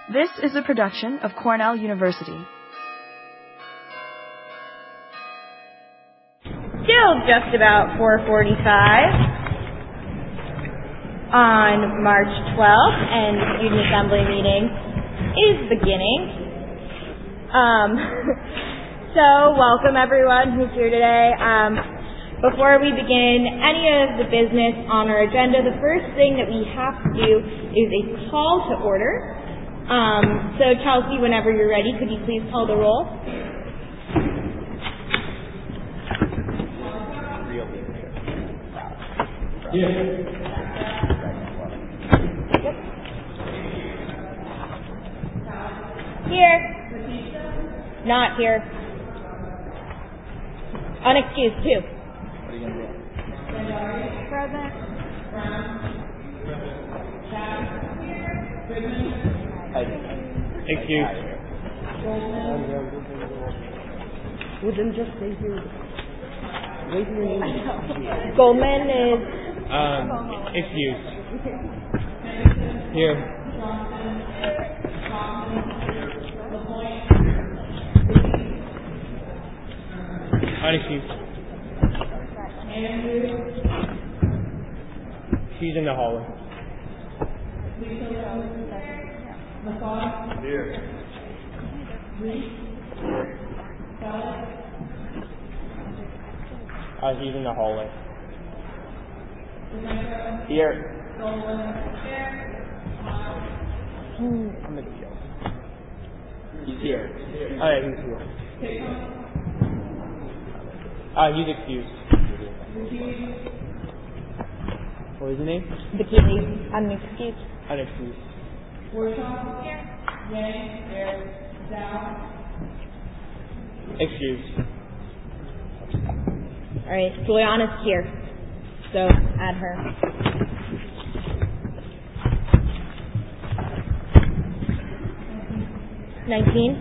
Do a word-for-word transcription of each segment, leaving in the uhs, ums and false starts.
This is a production of Cornell University. Still just about four forty-five on March twelfth, and the Student Assembly meeting is beginning. Um, so welcome everyone who's here today. Um, before we begin any of the business on our agenda, the first thing that we have to do is a call to order. Um, so Chelsea, whenever you're ready, could you please call the roll? Here. Here. Not here. Unexcused too. What are you going to do? Present. Excuse. Well, then just say your, wait your name. Goldman is Um, excuse. Here. Unexcused. She's in the hallway. Here. Uh, he's in the hallway. Here. Hmm, I'm gonna go. He's here. Oh yeah, he's here. Uh, he's excused. What is his name? Bikini. Unexcused. Unexcused. Excused. All right, Juliana's here, so add her. Nineteen.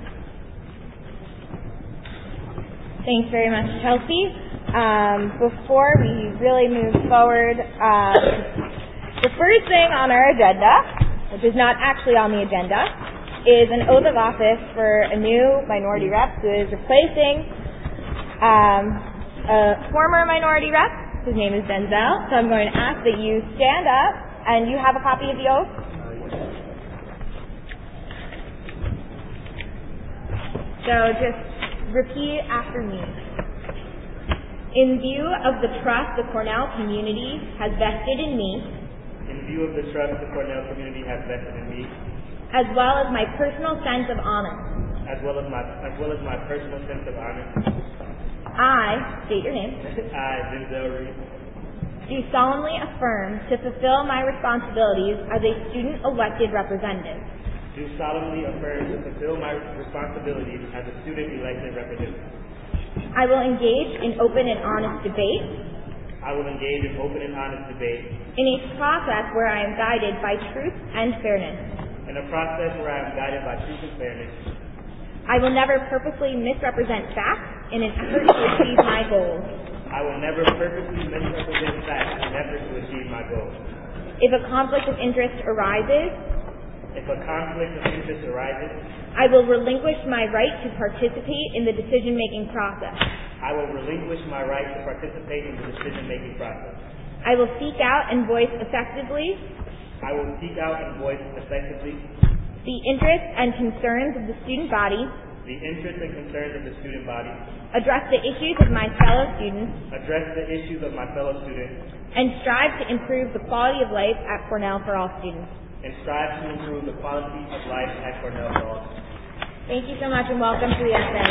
Thanks very much, Chelsea. Um, before we really move forward, um, the first thing on our agenda, which is not actually on the agenda, is an oath of office for a new minority rep who is replacing um, a former minority rep, whose name is Denzel. So I'm going to ask that you stand up, and you have a copy of the oath? So just repeat after me. In view of the trust the Cornell community has vested in me, in view of the trust the Cornell community has vested in me, as well as my personal sense of honor, as well as my as well as my personal sense of honor, I state your name. I, Denzel Reed, do solemnly affirm to fulfill my responsibilities as a student elected representative. Do solemnly affirm to fulfill my responsibilities as a student elected representative. I will engage in open and honest debate. I will engage in open and honest debate. In a process where I am guided by truth and fairness. In a process where I am guided by truth and fairness. I will never purposely misrepresent facts in an effort to achieve my goals. I will never purposely misrepresent facts in an effort to achieve my goals. If a conflict of interest arises, If a conflict of interest arises, I will relinquish my right to participate in the decision-making process. I will relinquish my right to participate in the decision-making process. I will seek out and voice effectively I will seek out and voice effectively the interests and concerns of the student body, the interests and concerns of the student body, address the issues of my fellow students, address the issues of my fellow students, and strive to improve the quality of life at Cornell for all students. and strive to improve the quality of life at Cornell for all. Thank you so much, and welcome to the S A.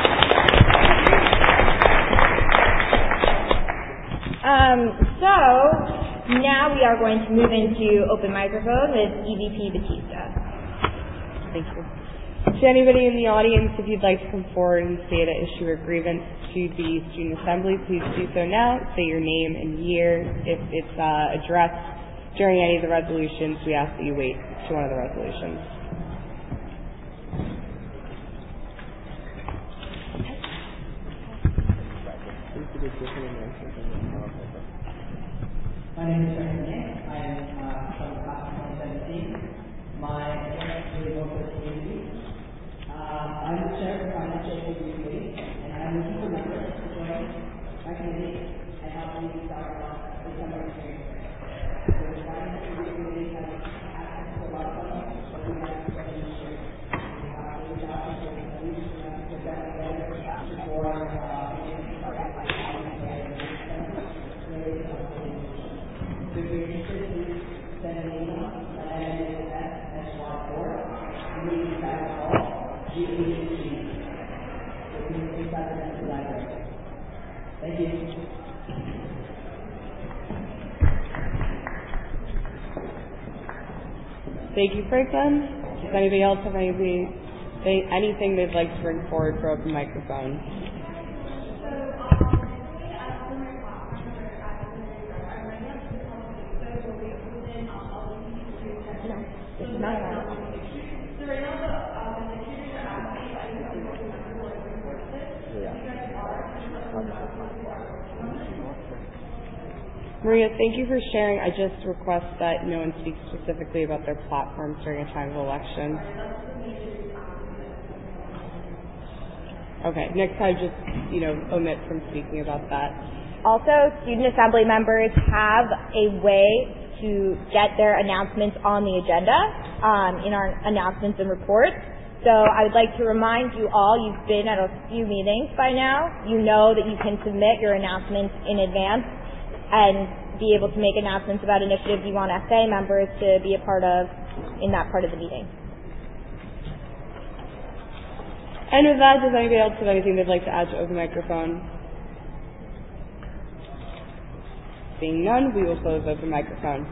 Um, so, now we are going to move into open microphone with E V P Batista. Thank you. To anybody in the audience, if you'd like to come forward and state an issue or grievance to the Student Assembly, please do so now. Say your name and year. If it's uh, addressed during any of the resolutions, we ask that you wait to one of the resolutions. My name is Nick. I am uh, from class twenty seventeen. My Thank you, Franklin. Does anybody else have anything, anything they'd like to bring forward for open microphone? Maria, thank you for sharing. I just request that no one speaks specifically about their platforms during a time of election. Okay, next time just, you know, omit from speaking about that. Also, student assembly members have a way to get their announcements on the agenda um, in our announcements and reports. So I would like to remind you all, you've been at a few meetings by now. You know that you can submit your announcements in advance and be able to make announcements about initiatives you want S A members to be a part of in that part of the meeting. And with that, does anybody else have anything they'd like to add to open microphone? Seeing none, we will close open microphone.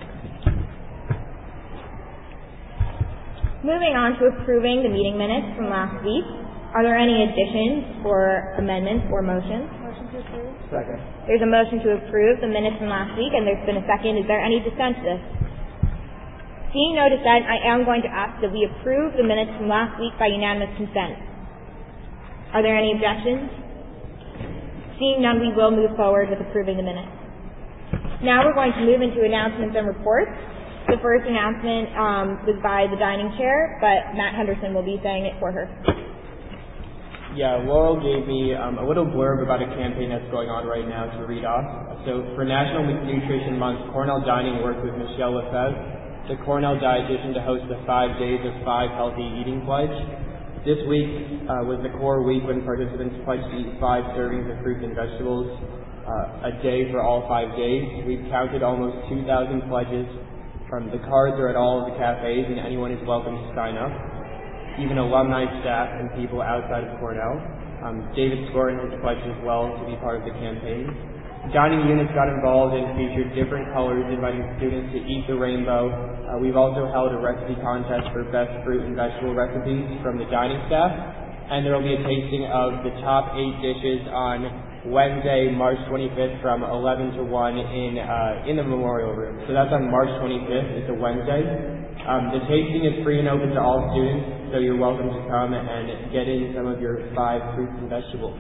Moving on to approving the meeting minutes from last week. Are there any additions or amendments or motions? Motion to approve. Second. There's a motion to approve the minutes from last week, and there's been a second. Is there any dissent to this? Seeing no dissent, I am going to ask that we approve the minutes from last week by unanimous consent. Are there any objections? Seeing none, we will move forward with approving the minutes. Now we're going to move into announcements and reports. The first announcement um, was by the dining chair, but Matt Henderson will be saying it for her. Yeah, Laurel gave me um, a little blurb about a campaign that's going on right now to read off. So for National Nutrition Month, Cornell Dining worked with Michelle Lefebvre, the Cornell dietitian, to host the Five Days of Five Healthy Eating Pledge. This week uh, was the core week when participants pledged to eat five servings of fruits and vegetables uh, a day for all five days. We've counted almost two thousand pledges. From the cards are at all of the cafes, and anyone is welcome to sign up. Even alumni, staff, and people outside of Cornell. Um, David Scorin has pledged as well to be part of the campaign. Dining units got involved and featured different colors, inviting students to eat the rainbow. Uh, we've also held a recipe contest for best fruit and vegetable recipes from the dining staff. And there will be a tasting of the top eight dishes on Wednesday, March twenty-fifth from eleven to one in uh, in the memorial room. So that's on March twenty-fifth. It's a Wednesday. Um, the tasting is free and open to all students, so you're welcome to come and get in some of your five fruits and vegetables.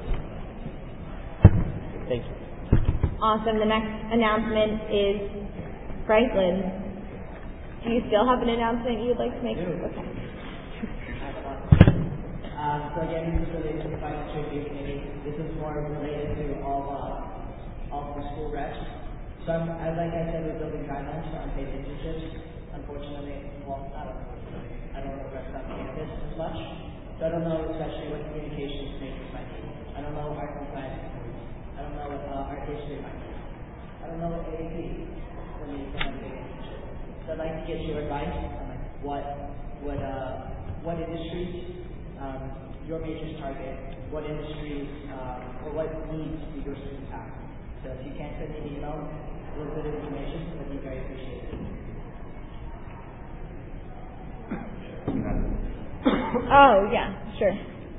Thank you. Awesome. The next announcement is Franklin. Do you still have an announcement you'd like to make? Okay. Um, so again, this is related to the financial review committee. This is more related to all uh, all the school reps. So I'm, as like I said, we're building guidelines for unpaid internships. Unfortunately, well, not unfortunately, I don't know reps on campus as much. So I don't know especially what communications majors might need. I don't know art and science majors. I don't know what uh, art history might need. I don't know what A A P will need for unpaid internship. So I'd like to get your advice on like what what uh what industries Um, your majors target, what industries, um, or what needs do your students have. So if you can't send me an email, a little bit of information, that'd be very appreciated. Oh, yeah, sure.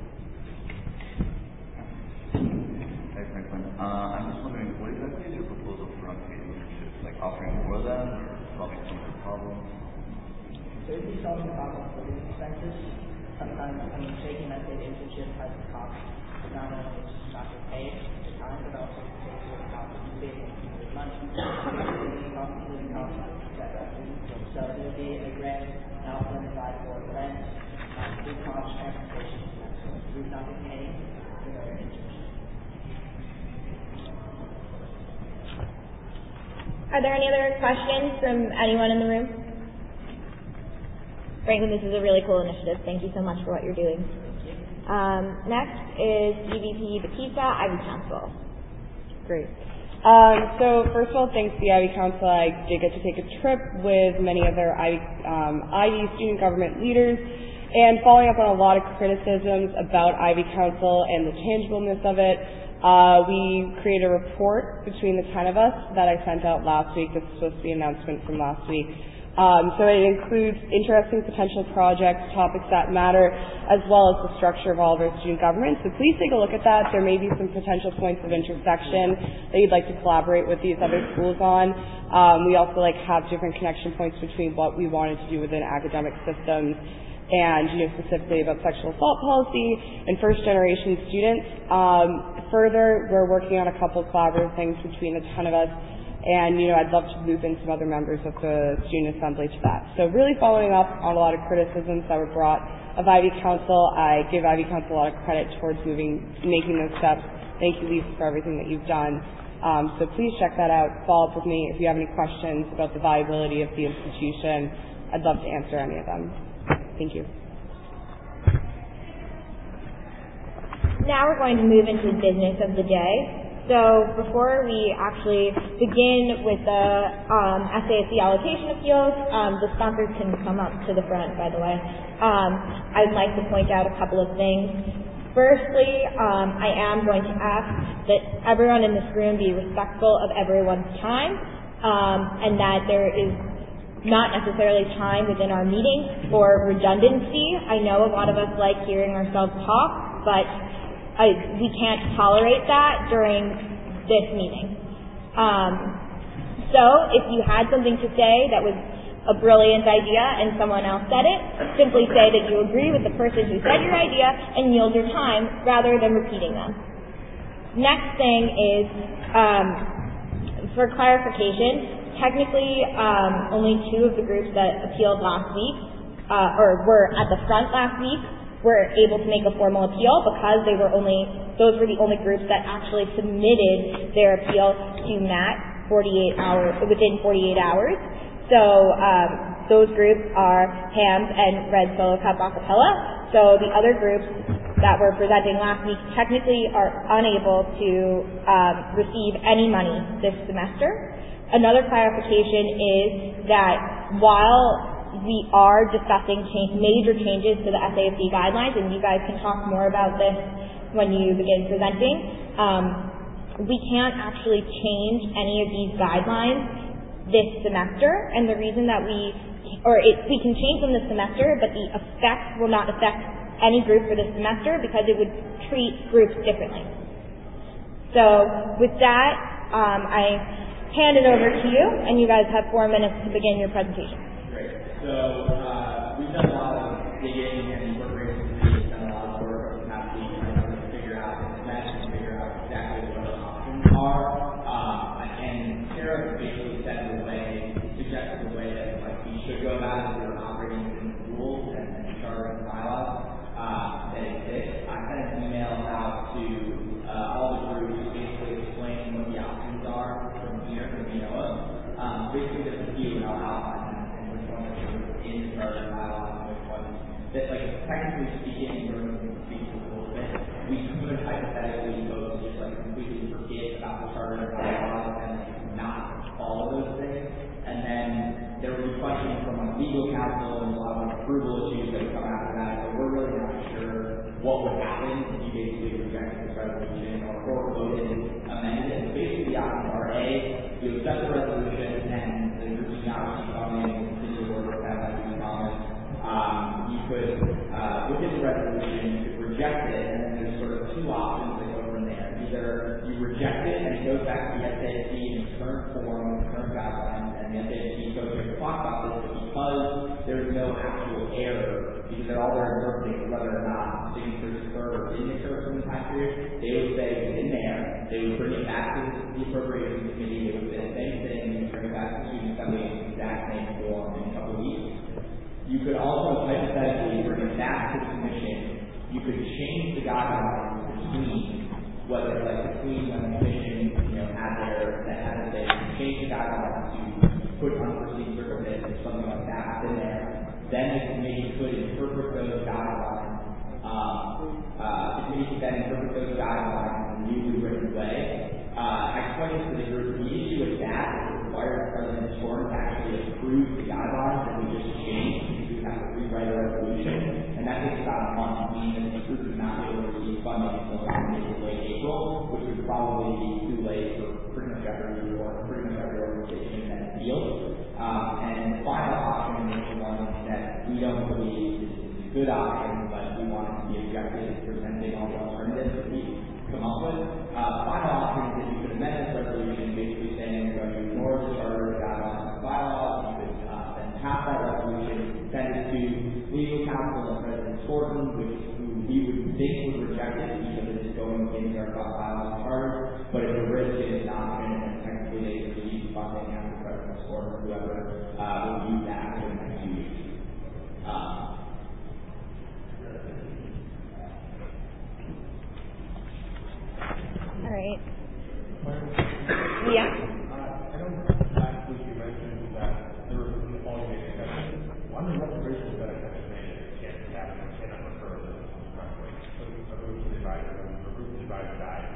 Hey, Franklin. Uh, I'm just wondering, what exactly is your proposal for unpaid internships? Like offering more of them, or solving some of the problems? So if you solve the problem for living expenses, sometimes, I mean, taking an unpaid internship has a cost, not only just not get paid the time, but also takes into account saving money, living costs, living costs, et cetera. So there'll be a grant now identified for rent, um, food costs, transportation, and that sort of thing. We've not been paying for their internship. Are there any other questions from anyone in the room? Franklin, this is a really cool initiative. Thank you so much for what you're doing. Um, next is E V P Batista, Ivy Council. Great. Um, so first of all, thanks to the Ivy Council, I did get to take a trip with many other Ivy, um, Ivy student government leaders, and following up on a lot of criticisms about Ivy Council and the tangibleness of it, uh, we created a report between the ten of us that I sent out last week. This is supposed to be an announcement from last week. Um, so it includes interesting potential projects, topics that matter, as well as the structure of all of our student government. So please take a look at that. There may be some potential points of intersection that you'd like to collaborate with these other schools on. Um, we also like have different connection points between what we wanted to do within academic systems and, you know, specifically about sexual assault policy and first generation students. Um, further, we're working on a couple of collaborative things between the ton of us. And, you know, I'd love to loop in some other members of the Student Assembly to that. So really following up on a lot of criticisms that were brought of Ivy Council. I give Ivy Council a lot of credit towards moving, making those steps. Thank you, Lisa, for everything that you've done. Um, so please check that out. Follow up with me if you have any questions about the viability of the institution. I'd love to answer any of them. Thank you. Now we're going to move into the business of the day. So before we actually begin with the um, S A S C allocation appeals, um, the sponsors can come up to the front, by the way. Um, I would like to point out a couple of things. Firstly, um, I am going to ask that everyone in this room be respectful of everyone's time, um, and that there is not necessarily time within our meeting for redundancy. I know a lot of us like hearing ourselves talk, but I, we can't tolerate that during this meeting. Um, so if you had something to say that was a brilliant idea and someone else said it, simply say that you agree with the person who said your idea and yield your time rather than repeating them. Next thing is, um, for clarification, technically um, only two of the groups that appealed last week, uh, or were at the front last week, were able to make a formal appeal because they were only, those were the only groups that actually submitted their appeal to M A T forty-eight hours, within forty-eight hours. So um, those groups are HAMS and Red Solo Cup Acapella. So the other groups that were presenting last week technically are unable to um, receive any money this semester. Another clarification is that while we are discussing change, major changes to the S A S C guidelines, and you guys can talk more about this when you begin presenting. Um, we can't actually change any of these guidelines this semester, and the reason that we, or it, we can change them this semester, but the effect will not affect any group for this semester because it would treat groups differently. So with that, um, I hand it over to you, and you guys have four minutes to begin your presentation. So uh, we've done a lot of digging and incorporating we've done a lot of work over the past week trying to figure out and imagine figure out exactly what our options are. Um, and Sarah basically said the way, suggested the way that like we should go about it if we're operating within the rules and, and charter and bylaws uh, that exist. I sent an email out to uh, all the groups basically explaining what the options are from here, from V N O A. Um, basically there's a few and I'll outline in the charter bylaws, which was that, like, technically speaking, we're going to speak a little bit. We could hypothetically vote to just like completely forget about the charter bylaws and like, not follow those things, and then there would be questions from like legal counsel and a lot of approval issues that would come after that. So we're really not sure what would happen if you basically rejected this resolution or, or voted amended it. Basically, the options are A, you accept the resolution and the routine options come in. Um, you could uh, look at the resolution, you could reject it, and then there's sort of two options that go from there. Either you reject it and it goes back to the S A S C in its current form, its current guidelines, and the S A S C goes to talk about this, but because there is no actual error, because they're all there interpreting whether or not signatures occurred or didn't occur from the time period, they would say it's in there, they would bring it back to the appropriations committee, they would say the same thing, and bring it back to the student assembly in the exact same form in a couple of weeks. You could also hypothetically bring it back to the commission. You could change the guidelines between whether like between when the commission, you know, had their that had their change the guidelines to put unforeseen circumstances or something like that in there. Then the committee could interpret those guidelines. Um, uh, the committee could then interpret those guidelines in a newly written way. Uh, I explained this to the group. The issue with that is it requires President Short to actually approve the guidelines that we just changed. Have to rewrite a resolution, and that takes about a month, meaning that the group would not be able to receive funding until mid to late April, which would probably be too late for pretty much every or pretty much every organization in that field. Um, and the final we don't believe this is a good option, but we want it to be objective, presenting all the alternatives that we come up with. Uh, final option is that you could amend this resolution basically saying you're going to ignore the charter, the guidelines, and bylaws. You could uh, then pass that resolution, send it to legal counsel and President Gordon, which who we would think would reject it because it is going against our bylaws and charter, but if the risk is an option, and technically they could receive funding after President Gordon or whoever uh, will use that for the next few weeks. Uh, All right. Yeah. Uh, I don't last week you mentioned that there was an all-you exception. Wondering what the reason for that exception is. Can't happen or cannot occur in this country. So a group of advisors, a group of advisors died.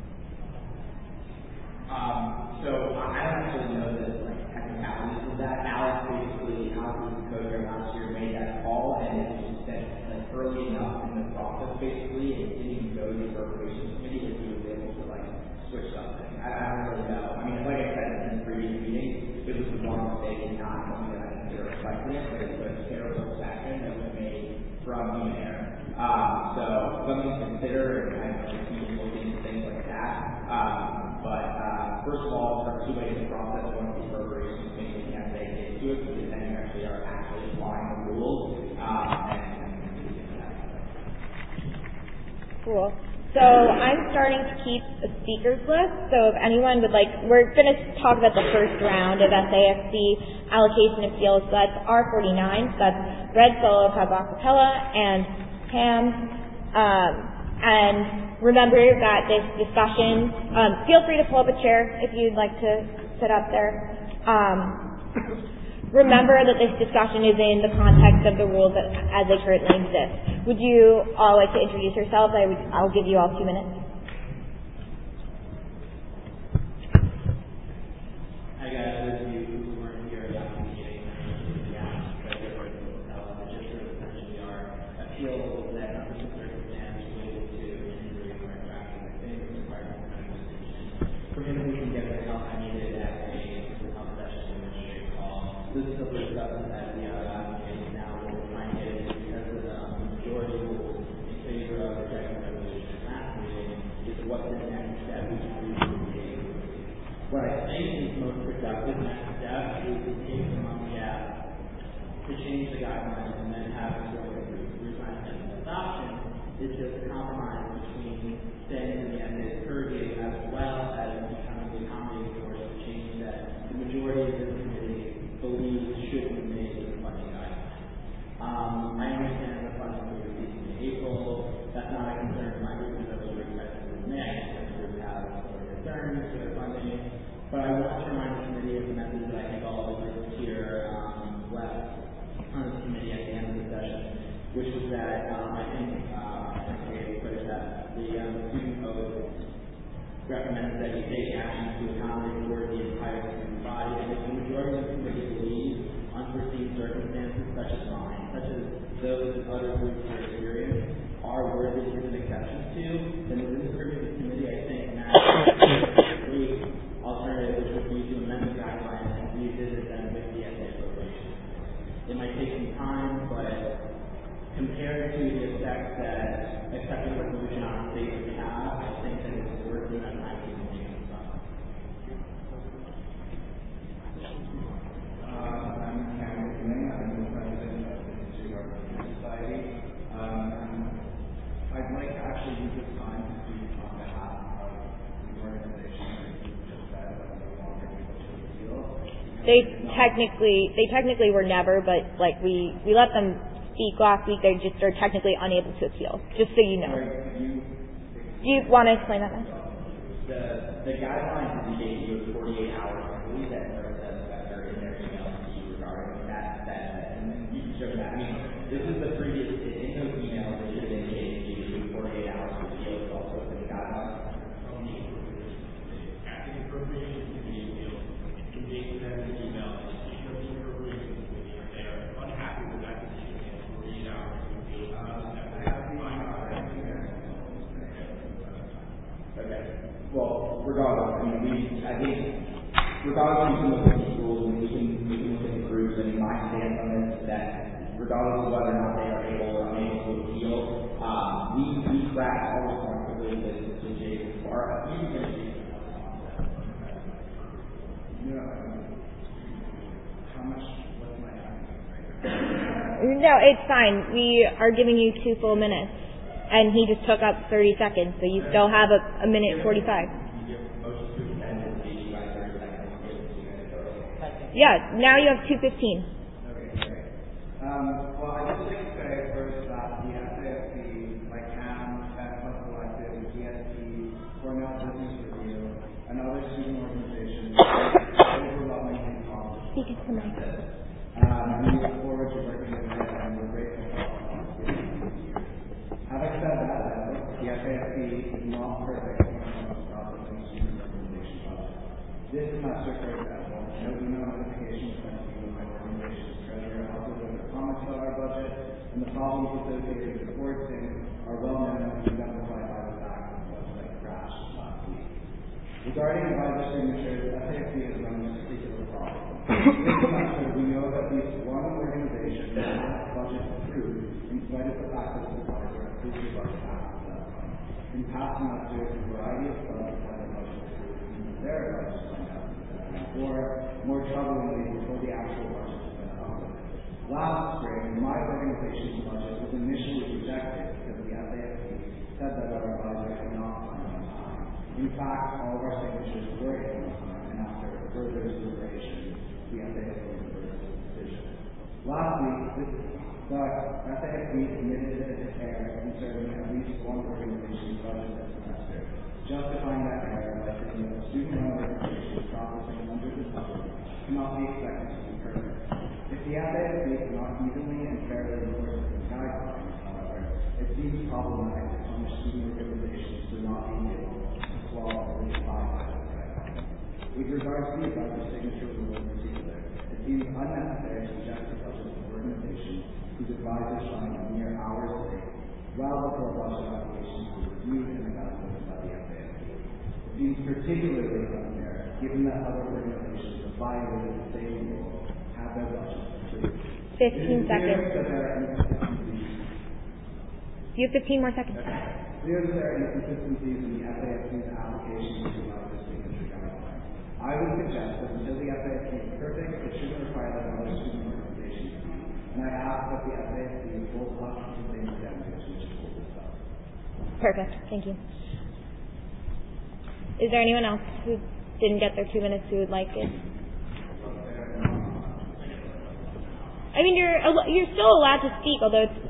Um, so I don't actually know the like technicalities of that. Alex basically, Alex was the co-chair last year, made that call, and it was just said like early enough in the process, basically, and it didn't even go to the appropriations committee that he was able to like switch something. I, I don't really know. I mean, like I said in the previous meeting, it was the wrong mistake and not something that I consider reflecting it, but it was a terrible action that was made from human error. Um, so something to consider, and I know the team look into things like that. Um, but uh, first of all, there are two ways to process once the appropriations committee and the F A A gets to it, because then you actually are actually applying the rules. Um, and, Cool. So I'm starting to keep a speakers list. So if anyone would like, we're going to talk about the first round of S A F C allocation of fields. So that's R forty-nine. So that's Red, Solo, Cabacapella, and Pam. Um, and remember that this discussion, um, feel free to pull up a chair if you'd like to sit up there. Um, remember that this discussion is in the context of the rules that, as they currently exist. Would you all like to introduce yourselves? I would, I'll give you all two minutes. Hi guys, those of you who weren't here last meeting, yeah, but you're going to tell them that just sort of essentially our appeals that under some circumstance related to injury or infraction of things required for me, we can get the help I needed at a help session administrative call. This is the first stuff that we are advocating now. What we're trying to get is because of the majority rule in favor of rejecting resolution at last meeting is what's the next step we can do to take. What I think is most productive next step is to take the money out to change the guidelines and then have it go through. The reason I think this option is just a compromise between staying in the F A A's purview as well as becoming the accommodating force to change that the majority of this committee believes should be made in the funding guidelines. Um, I understand the funding will be released in April. That's not a concern for my group because that's what we're expecting in May. The group has other concerns for their funding. But I want to remind the committee of the message that I think all the groups here um, left on the committee at the end of the session, which was that um, I think uh, I think put it that the um, student code recommends that you take action to accommodate for the entire student body, and if the majority of the committee believes unforeseen circumstances such as mine, such as those in other groups are experienced, are worthy of an exception to, then within the purview of the committee, I think now great alternative which would be to amend the guidelines and revisit them with the F A A appropriations. It might take some time, but compared to the effect that accepting a resolution on state would have, I think that it's worth it and I can make it stop. Uh, I'm Cameron King. I'm the president of the Institute of Architecture Society. Um, I'd like to actually use this time to speak on behalf of the organization who just said that no longer able to appeal. They technically, they technically were never, but like we, we let them speak last week. They just are technically unable to appeal. Just so you know. Do you want to explain that now? The the guidelines that we gave you is forty-eight hours. I believe that Sarah says that they're in their email to you regarding that. That and then you can show that. I mean, this is the previous in those emails. They should have indicated to you forty-eight hours to appeal. It's also in the guidelines. After the appropriations committee appeal, can they send an email to the appropriations committee if they are unhappy with that decision in forty-eight hours to appeal? Okay. Well, regardless, I mean, we, I think, regardless, we can look at these rules and we can, we can look at the groups. I mean, my stance on this is that, regardless regardless of whether or not they are able or unable to appeal. Um, we, we track our responsibility to, to J Bar. How much, what's my No, it's fine. We are giving you two full minutes, and he just took up thirty seconds, so you still have a, a minute forty-five. Yeah, now you have two fifteen. Okay, great. Um, well, I just like to say first that the S A F C, like C A M, Fed Collective, G S T, Cornell Business Review, and other student organizations are overwhelmingly positive. Speak into the mic. Um, and we look forward to working with them, and we're grateful for all the opportunities. Having said that, though, the S A F C is not perfect when it comes to processing student organization budget. This semester, for example, no email notifications sent to you by organization's treasurer also with their comments about our budget, and the problems associated with reporting are well known and exemplified by the fact that the website crashed last week. Regarding advisor signatures, S A F C has run this particular problem. This semester, we know that at least one organization has budget approved in spite of the fact that the advisor approved the budget after that point. In past semesters, a variety of clubs have had their budget approved in their budget signed out, or more troublingly, before the actual budget has been uploaded. Last spring, my organization's budget was initially rejected because the S A F C said that our advisor had not signed on time. In fact, all of our signatures were in on time, and after further deliberation, the S A F C reversed its decision. Lastly, this, the S A F C committed to its error concerning at least one organization's budget this semester, justifying that error by saying that a student-run organization processing hundreds of budgets cannot be expected to be perfect. If the S A F C cannot evenly and fairly enforce its guidelines, however, it seems problematic to punish student organizations for not being able to flawlessly abide by those guidelines. With regards to the advisor signature rule in particular, it seems unnecessary to reject the budget of an organization whose advisors signed mere hours late, well before budget applications were reviewed and evaluated by the S A F C. It seems particularly unfair, given that other organizations have violated the same rule, have their budgets approved. Fifteen seconds. That there are inconsistencies. You have fifteen more seconds. Okay. Clear that there are inconsistencies in the S A F C's application to advisor signature guidelines. I would suggest that until the S A F C is perfect, it shouldn't require that other student organizations do. And I ask that the S A F C hold up to the same standards which it holds itself. Perfect. Thank you. Is there anyone else who didn't get their two minutes who would like it? I mean, you're you're still allowed to speak, although it's.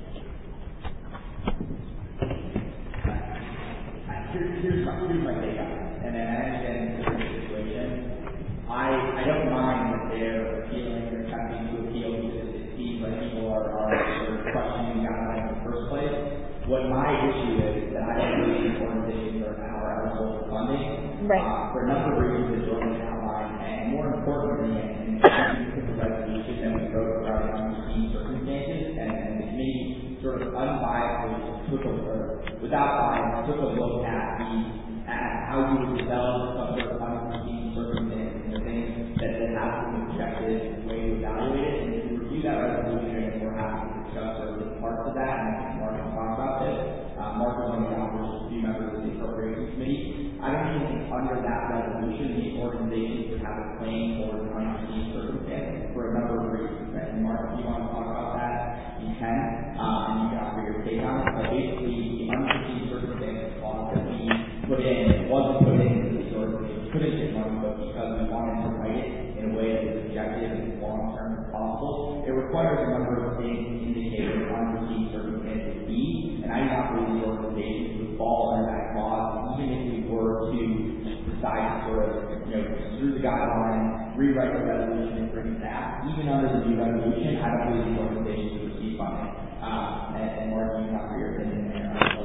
Here's, here's, my, here's my take on it, and then I understand the situation. I I don't mind that they're appealing or attempting to appeal because it seems like people are, are sort of questioning guidelines in the first place. What my issue is is that I don't believe organizations are, are eligible for funding right. uh, for a number of reasons that Jordan outlined, and more importantly, and the resolution that we wrote regarding unforeseen circumstances, and, and the committee sort of unbiasedly took a, or without bias, took a look at the at how you would develop some sort of unforeseen circumstances and the things that, that have to be objective and way to evaluate it, and to review that resolution, and we're happy to discuss sort of the parts of that, and I think Mark can talk about this. Uh, Mark is one of the authors, a few members of the Appropriations Committee. I don't even think under that resolution, these organizations would have a claim for an unforeseen circumstance for a number of reasons. Right? And Mark, if you want to talk about that, you can, um, and you can offer your take on it. But basically, the unforeseen circumstances clause that we put in wasn't put in because these organizations couldn't get money, but because we wanted to write it in a way that is objective and long-term as possible. It requires a number of things to indicate what unforeseen circumstances be, and I do not believe these organizations would fall under that clause, even if we were to decide to sort of, you know, through the guidelines, rewrite the resolution and bring it back. Even under the new resolution, I don't believe these organizations would receive funding. Um, and, and Mark, you can offer your opinion there.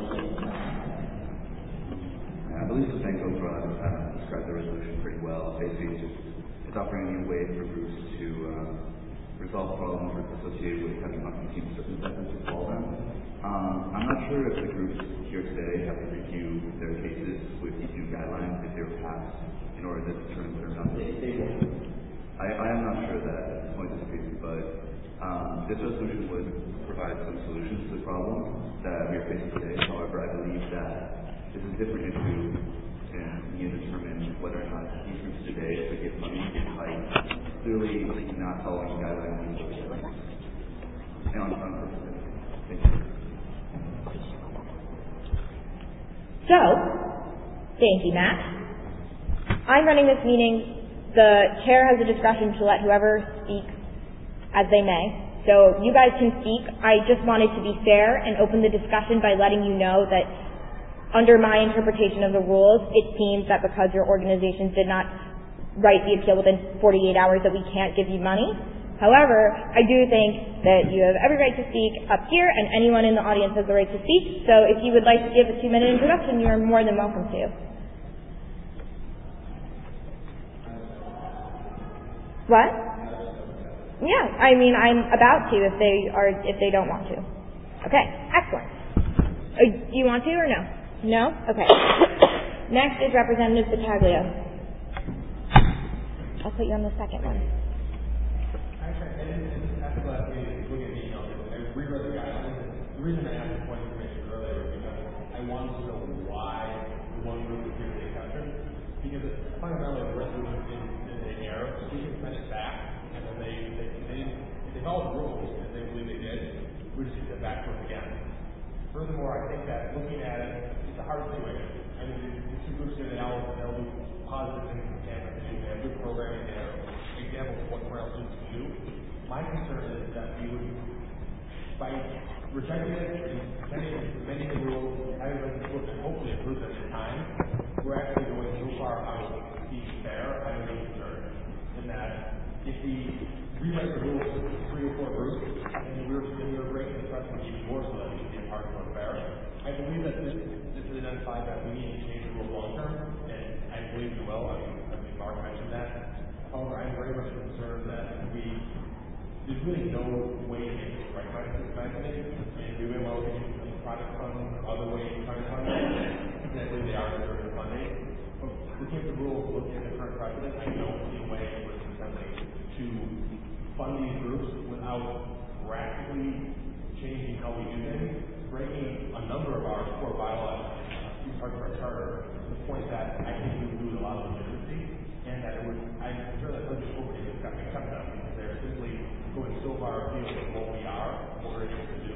I believe the Bank of uh, described the resolution pretty well. Basically, it's, just, it's offering a new way for groups to uh, resolve problems associated with having unforeseen circumstances to solve them. Um, I'm not sure if the groups here today have to review their cases with these new guidelines if they were passed in order to determine whether or not they they will. I, I am not sure that at this point in this case, but Um, this resolution would provide some solutions to the problem that we are facing today. However, I believe that this is a different issue, and we need to determine whether or not these groups today should get money by clearly not following the guidelines. And on purpose. Thank you. So, thank you, Matt. I'm running this meeting. The chair has the discretion to let whoever speak as they may. So you guys can speak. I just wanted to be fair and open the discussion by letting you know that under my interpretation of the rules, it seems that because your organization did not write the appeal within forty-eight hours that we can't give you money. However, I do think that you have every right to speak up here, and anyone in the audience has the right to speak. So if you would like to give a two-minute introduction, you are more than welcome to. What? Yeah, I mean, I'm about to if they are if they don't want to. Okay, excellent. Uh, do you want to or no? No? Okay. Next is Representative Battaglia. I'll put you on the second one. Actually, I didn't have to let me look at the email. I reread the guidelines. The reason I asked the point of information earlier was because I wanted to know why the one group was given the exception. Because fundamentally, the resolution is in error. We can send it back, and then they they they, they follow the rules, and they believe they did. We just get it back to them again. Furthermore, I think that looking at it, it's a hard situation. I mean, the, the two groups here, they all they'll do positive things on campus. They have good programming. They have examples of what Cornell students can do. My concern is that we would, by rejecting it and pretending amending the rules, having them look and hopefully improve them in time, we're actually going so far out of being fair. I'm really concerned in that if we rewrite the rules for three or four groups, and we're, and we're breaking the precedent even more so that we can be a part of fair, I believe that this, this is identified that we need to change the rules long term, and I believe we will. I mean, I mean Mark mentioned that. However, I'm very much concerned that we, there's really no way to make this right by this method, and we may well use some project funds or other ways to try to fund it. Exactly, they are deserving funding. But looking at the rules, looking at the current precedent, I don't see a way for this assembly to fund these groups without drastically changing how we do things, breaking a number of our core bylaws, uh, parts of our charter, to the point that I think we would lose a lot of legitimacy. And that it would, I'm sure that other people would accept them because they're simply going so far afield of what we are, what we're able to do.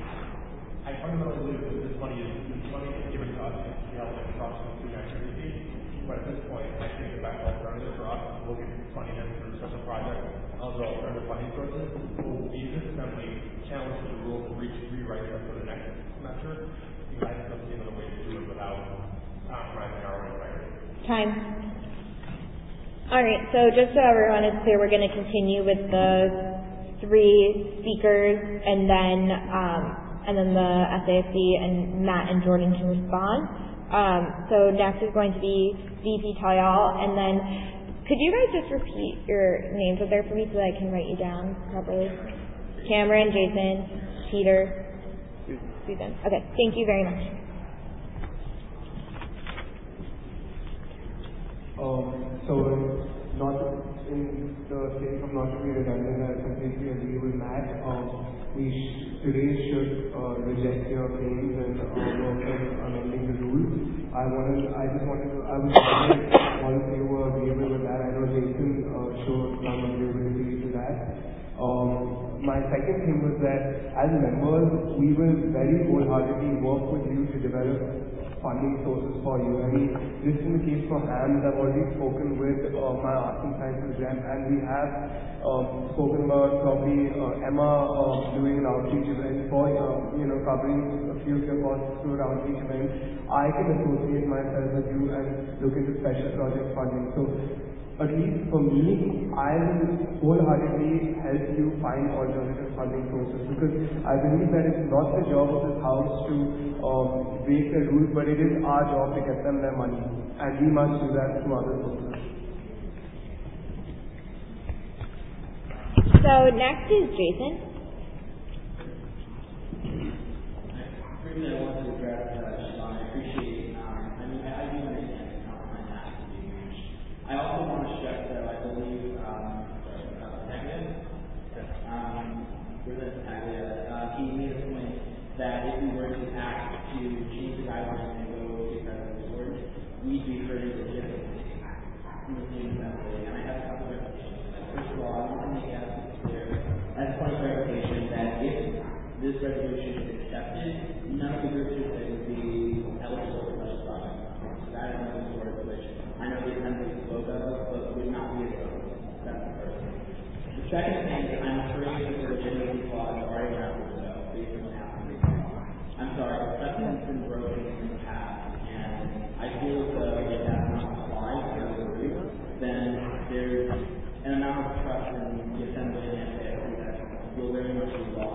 I fundamentally believe that this money is this money is given to us to help across the student activity. But at this point, I think the best alternative for us is to look at funding them through special projects and other alternative funding sources. We'll be this assembly challenge the rules and reach rewrite them for the next semester. Because I just don't see another way to do it without compromising our own integrity. Time. All right, so just so everyone is clear, we're going to continue with the three speakers, and then um, and then the S A F C and Matt and Jordan can respond. Um, so next is going to be V P Tayal, and then could you guys just repeat your names up there for me so that I can write you down properly? Cameron, Jason, Peter, Susan. Okay, thank you very much. Um, so, not in the sake of not to be redundant, I completely agree with Matt. Um, we sh- today should uh, reject your claims and uh, work on amending the rules. I wanted, I just wanted to, I was wondering all of you were agreeable with that. I know Jason uh, showed some agreeability to that. Um, my second thing was that as members, we will very wholeheartedly work with you to develop funding sources for you. I mean, just in the case for HAMS, I've already spoken with uh, my Arts and Sciences rep, and we have um, spoken about probably uh, Emma uh, doing an outreach event for, uh, you know, covering a few of your costs through an outreach event. I can associate myself with you and look into special project funding. So, at least for me, I will wholeheartedly help you find alternative funding sources, because I believe that it's not the job of this house to um, break the rules, but it is our job to get them their money, and we must do that through other sources. So next is Jason. Briefly, I wanted to address uh, Siobhan. I appreciate, um, I mean, I, I do understand the compromise has to be reached. I also want to stress that I believe um, uh, negative. Um,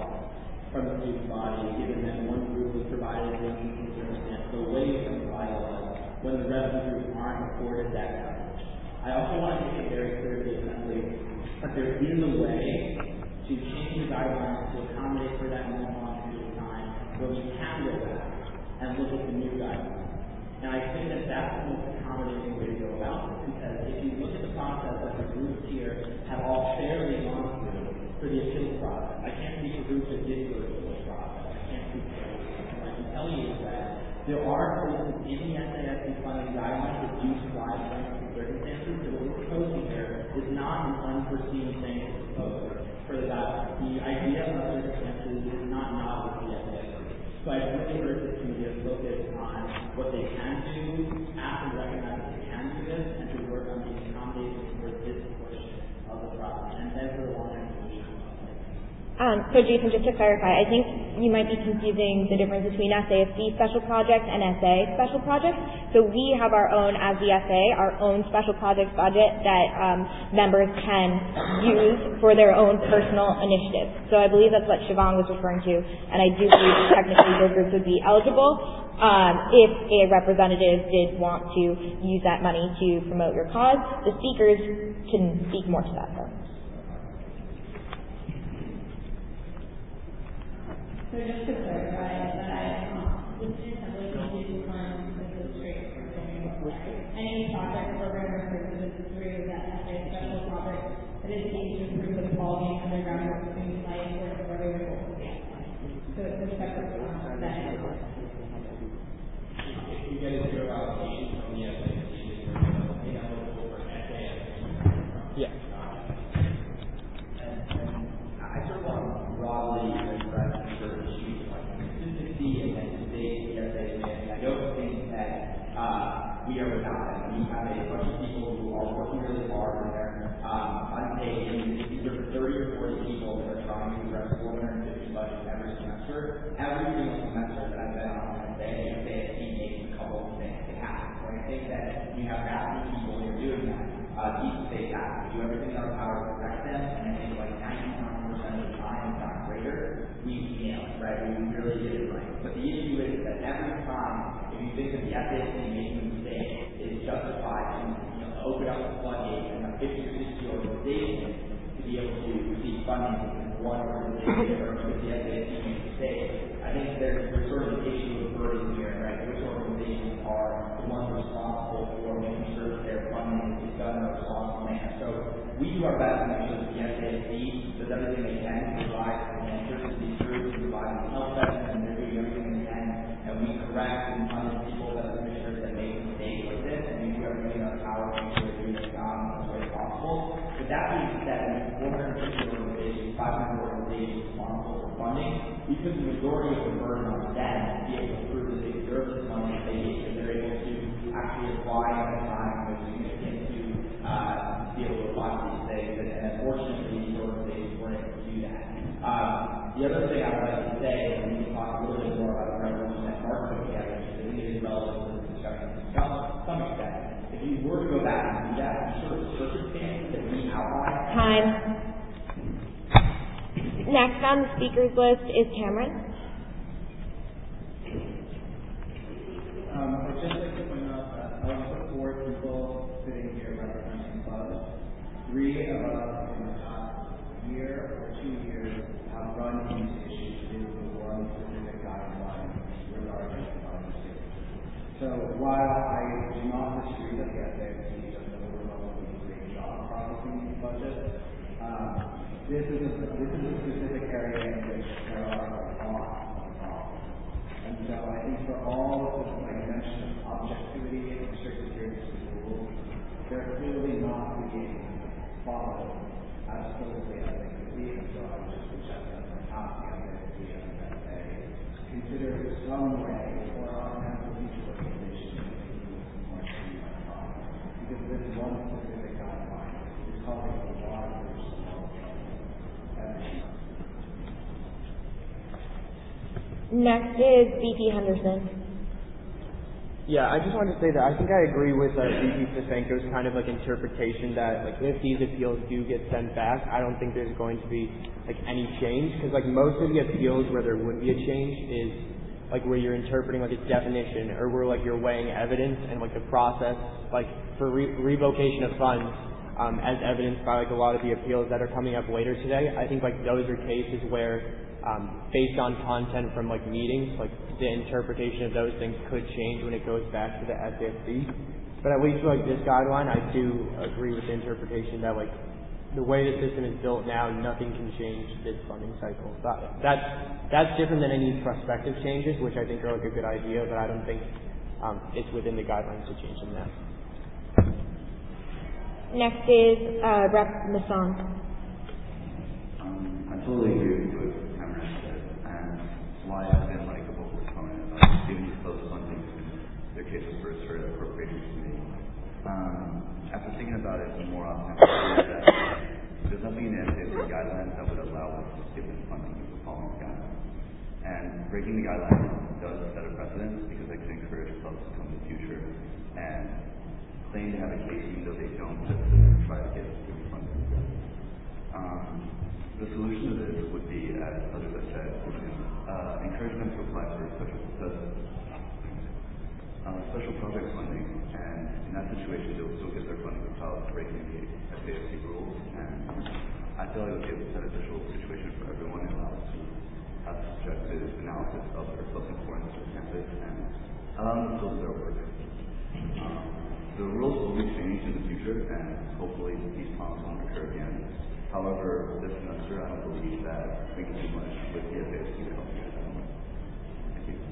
from the student body, given that one group was provided with circumstance away from the vital when the rest of the group aren't afforded that coverage. I also want to make it very clear to the Assembly that there is a way to change the guidelines to accommodate for that more long period of time where we can go back and look at the new guidelines. And I think that that's the most accommodating way to go about it, because if you look at the process that the groups here have all fairly gone through for the appeals process, I can't speak for groups that did go through the appeals process. I can't speak for everyone. What I can tell you is that there are places in the S A S D funding guidelines that do provide certain circumstances, so what we're proposing here is not an unforeseen thing to propose for the guidelines. The idea of circumstances is not novel to the S A S D. So I really urge this committee to focus on what they can do, ask and recognize that they can do this, and to work on being accommodating for this portion of the process, and then for the long-term solution. Um, so Jason, just to clarify, I think you might be confusing the difference between S A S D special projects and S A special projects. So we have our own, as the S A, our own special projects budget that um, members can use for their own personal initiatives. So I believe that's what Siobhan was referring to, and I do believe that technically those groups would be eligible um, if a representative did want to use that money to promote your cause. The speakers can speak more to that, though. So just to clarify, that um, the student assembly committee fund the district any project program or services through that S A special project that is aimed to improve the quality and underground work student life or the regular goals. So it's a separate um, that is. If you get a zero allocation from the S A S D, then you're eligible for S A S D. Yeah. And, and I sort of want to broadly address sort of issues like consistency and then today the S A S D. I don't think that uh, we are without that. We have a bunch of people who are working really hard and they're um, unpaid. These are thirty or forty people that are trying to address four hundred fifty budgets every semester. Every single semester that I've been on S A, S A S D makes a couple of things happen. So I think that you have that many people who are doing that. Uh, keep the state happy. Do everything in our power to protect them, and I think like ninety-nine percent of the time, if not greater, we nail it, right? We really get it right. But the issue is that every time, if you think that the S A S D making a mistake is justified to you know, open up the floodgates and have fifty or sixty organizations to be able to receive funding from one organization or because the S A S D makes a mistake, I think there's, there's sort of an issue of burden here, right? Which organizations are the ones responsible for making sure that their funding is done in a responsible manner. So we do our best to make sure that the S A S D does everything they can to provide answers to these groups, to provide them help sessions, and they're doing everything they can, and we correct and punish people that are commissioners that make mistakes like this, and we do everything in our power to make sure they're doing it um, as way as possible. But that being said, I mean, four hundred fifty organizations, five hundred organizations responsible for funding, we put the majority of the burden on them to be able to prove that they deserve this money, that they that they're able to actually apply at a time when it's significant to uh, be able to apply these things, and, and unfortunately these organizations weren't able to do that. Um, the other thing I would like to say, and we can talk a little bit more about the resolution that Mark put together, because I think it is relevant to the discussion to some, some extent. If you were to go back and do that, the sort of circumstances that we outlined. Time. Next on the speakers list is Cameron. Um, I'd just like to point out that out of the four people sitting here representing clubs, three of us in the past year or two years have run these issues into the one specific guideline regarding funding. So while I do not disagree that the S A S D does an overwhelmingly great job processing these budgets, um, this is a this is a specific area in which there are a lot of problems. And so I think for all of the like mention of objectivity and strict adherence to the rules, they're clearly not being followed as closely as they could be. And so I would just suggest that perhaps the S A S D and the S A consider some way for our members of each organization to move more streamlined process. Because this one specific guideline is causing a lot of groups to know. Next is V P Henderson. Yeah, I just wanted to say that I think I agree with uh, V P Stefanko's kind of like interpretation that like if these appeals do get sent back, I don't think there's going to be like any change, because like most of the appeals where there would be a change is like where you're interpreting like a definition, or where like you're weighing evidence and like the process like for re- revocation of funds um, as evidenced by like a lot of the appeals that are coming up later today. I think like those are cases where um, based on content from like meetings, like the interpretation of those things could change when it goes back to the S A F C. But at least for like this guideline, I do agree with the interpretation that like the way the system is built now, nothing can change this funding cycle. That, that's that's different than any prospective changes, which I think are like a good idea, but I don't think um, it's within the guidelines to change them now. Next is uh, Representative Masson. Um, I totally agree with what Cameron said, and why I've been like a vocal proponent of giving these close funding their cases first for appropriations committee. Um, after thinking about it more often, that there's nothing in the S A F C guidelines that would allow us to skip this funding with the following guidelines. And breaking the guidelines does set a precedent, because it can encourage clubs to come in the future and claim to have a case even though they don't, just to try to get student funding. Um, the solution to this would be, as others have said, uh, encourage them to apply for special, uh, special project funding, and in that situation they'll still get their funding without breaking the S A F C rules. And I feel like it would be a beneficial situation for everyone and allow us to have subjective analysis of their close importance to campus and allow them to build their work. Um, The rules will be changed in the future, and hopefully these problems won't occur again. However, this semester, I don't believe that we can do much with the S A F C to help you guys out. Thank you.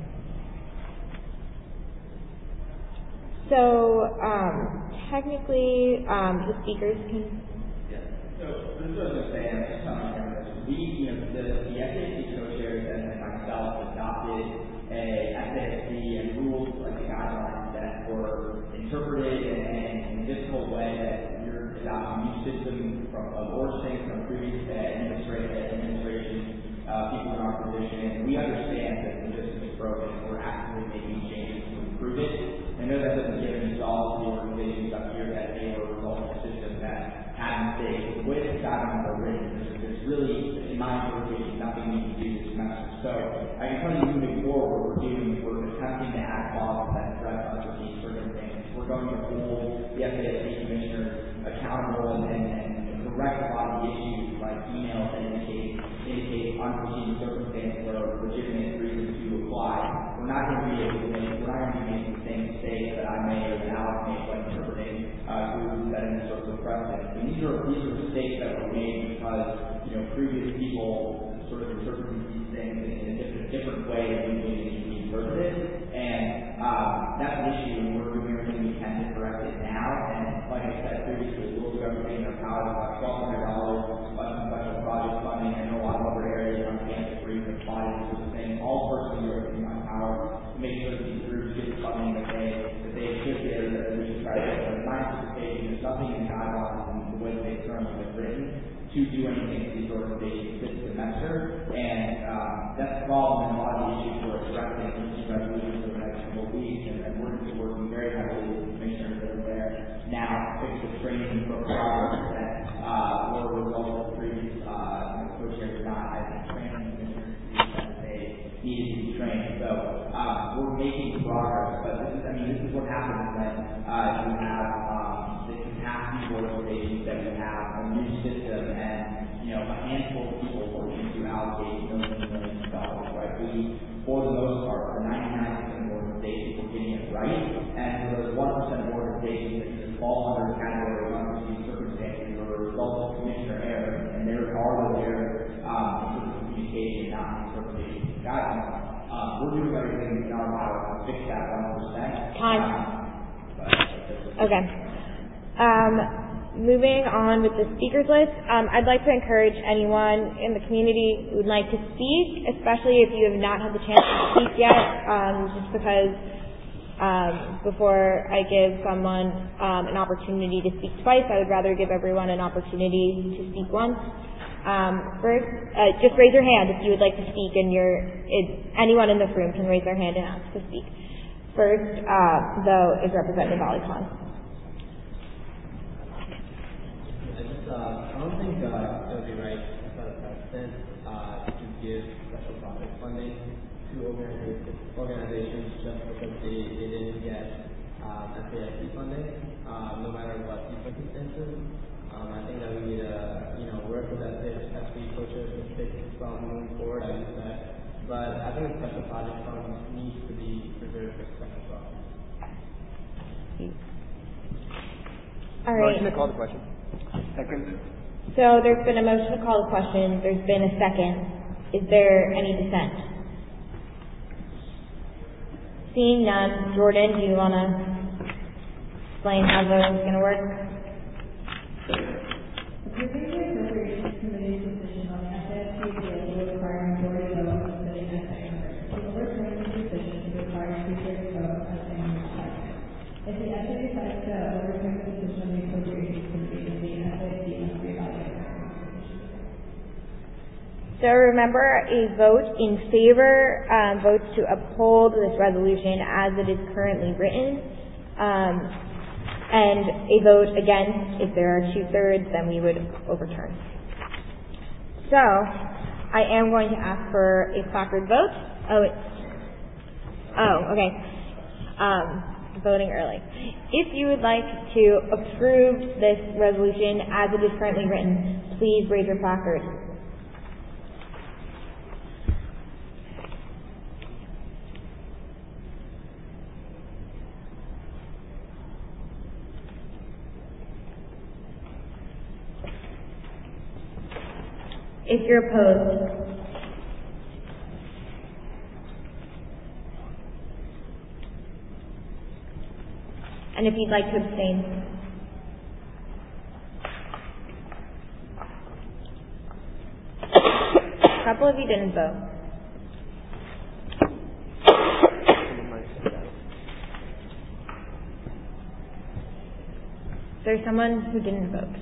So, um, technically, um, the speakers can... Yeah. So, this is what I was going to say, and I'm just telling you guys, we, you know, the, the S A F C co-chairs and myself adopted a S A F C and rules, like the guidelines that were interpreted and in a difficult way that you're adopting a new system from of Orson from previous administration, administration uh, people in our position. We understand that the system is broken. We're actively making changes to improve it. I know that doesn't give any solve to the organizations up here that they were a result of a system that had mistakes. The way the guidelines are written, there's, there's really, in my interpretation, nothing we can do this semester. So I can tell you moving forward, what we're doing is we're attempting to add clauses that address unforeseen circumstances. We're going to hold the S A F C commissioners accountable and, and, and correct a lot of the issues like emails that indicate, indicate unforeseen circumstances or legitimate reasons to apply. We're not going to be able to make, we're not going to be making the same mistakes that I made or that Alex made when interpreting uh, groups that in sorts of precedent. And these are these are mistakes that were made because you know previous people sort of interpreted these things in a different different way than we need to be interpreted. And um, that's an issue, and we're doing everything we can to correct it now. And like I said previously, we'll do everything in our power. About twelve hundred dollars, bunch of special project funding, and a lot of other areas on campus where you can apply these sorts of things. All personally do everything in my power to make sure that these groups get the funding that they that they should get, or that we should try to get. But in my anticipation, there's nothing in the guidelines and the way that they currently been written to do anything to these organizations this semester. And um, that's the problem in a lot of the issues we're addressing in these resolutions over the next couple of weeks. And, and we're going to be working very heavily with the commissioners that are there now to fix the training programs that uh, were a result of the previous uh, co-chairs not having training commissioners that they needed to be trained. So uh, we're making progress. But this is, I mean, this is what happens when uh, you have um, the capacity for organizations that we have a new system and you know a handful of people working to allocate millions and millions of dollars. Right? We, for the most part, for ninety-nine percent of organizations, we're getting it right, and for those one percent of organizations that either fall under the category of unforeseen circumstances or a result of commissioner error, and there are those errors um, in terms of communication, not interpretation guidelines. Um, we're doing everything in our power to fix that one percent. Time. Um, okay. Um, moving on with the speakers list, um, I'd like to encourage anyone in the community who would like to speak, especially if you have not had the chance to speak yet, um, just because um, before I give someone um, an opportunity to speak twice, I would rather give everyone an opportunity to speak once. Um, first, uh, just raise your hand if you would like to speak, and you're, it, anyone in this room can raise their hand and ask to speak. First, uh, though, is Representative Ali Khan. I just, uh, I don't think uh, it would be right to set a precedent uh, to give special project funding to organizations, organizations just because they, they didn't get um, S A S C funding, um, no matter what the circumstances. Um, I think that we need to, you know, work with S A S C coaches to take from moving forward, as you said. But I think the special project fund needs to be preserved for special projects. All right. Motion to call the question. Second. So there's been a motion to call the question. There's been a second. Is there any dissent? Seeing none, Jordan, do you want to explain how voting is going to work? Approving the Appropriations Committee's decision on the S A S C appeal will require a majority vote of the sitting S A members. To overturn the decision, it requires two-thirds vote of S A members present. If the S A decides to overturn the decision of the Appropriations Committee, then the S A S C must reevaluate their position. So remember, a vote in favor um, votes to uphold this resolution as it is currently written. Um, And a vote against, if there are two-thirds, then we would overturn. So, I am going to ask for a placard vote. Oh, it's, oh, okay. Um, voting early. If you would like to approve this resolution as it is currently written, please raise your placard. If you're opposed, and if you'd like to abstain. A couple of you didn't vote. There's someone who didn't vote.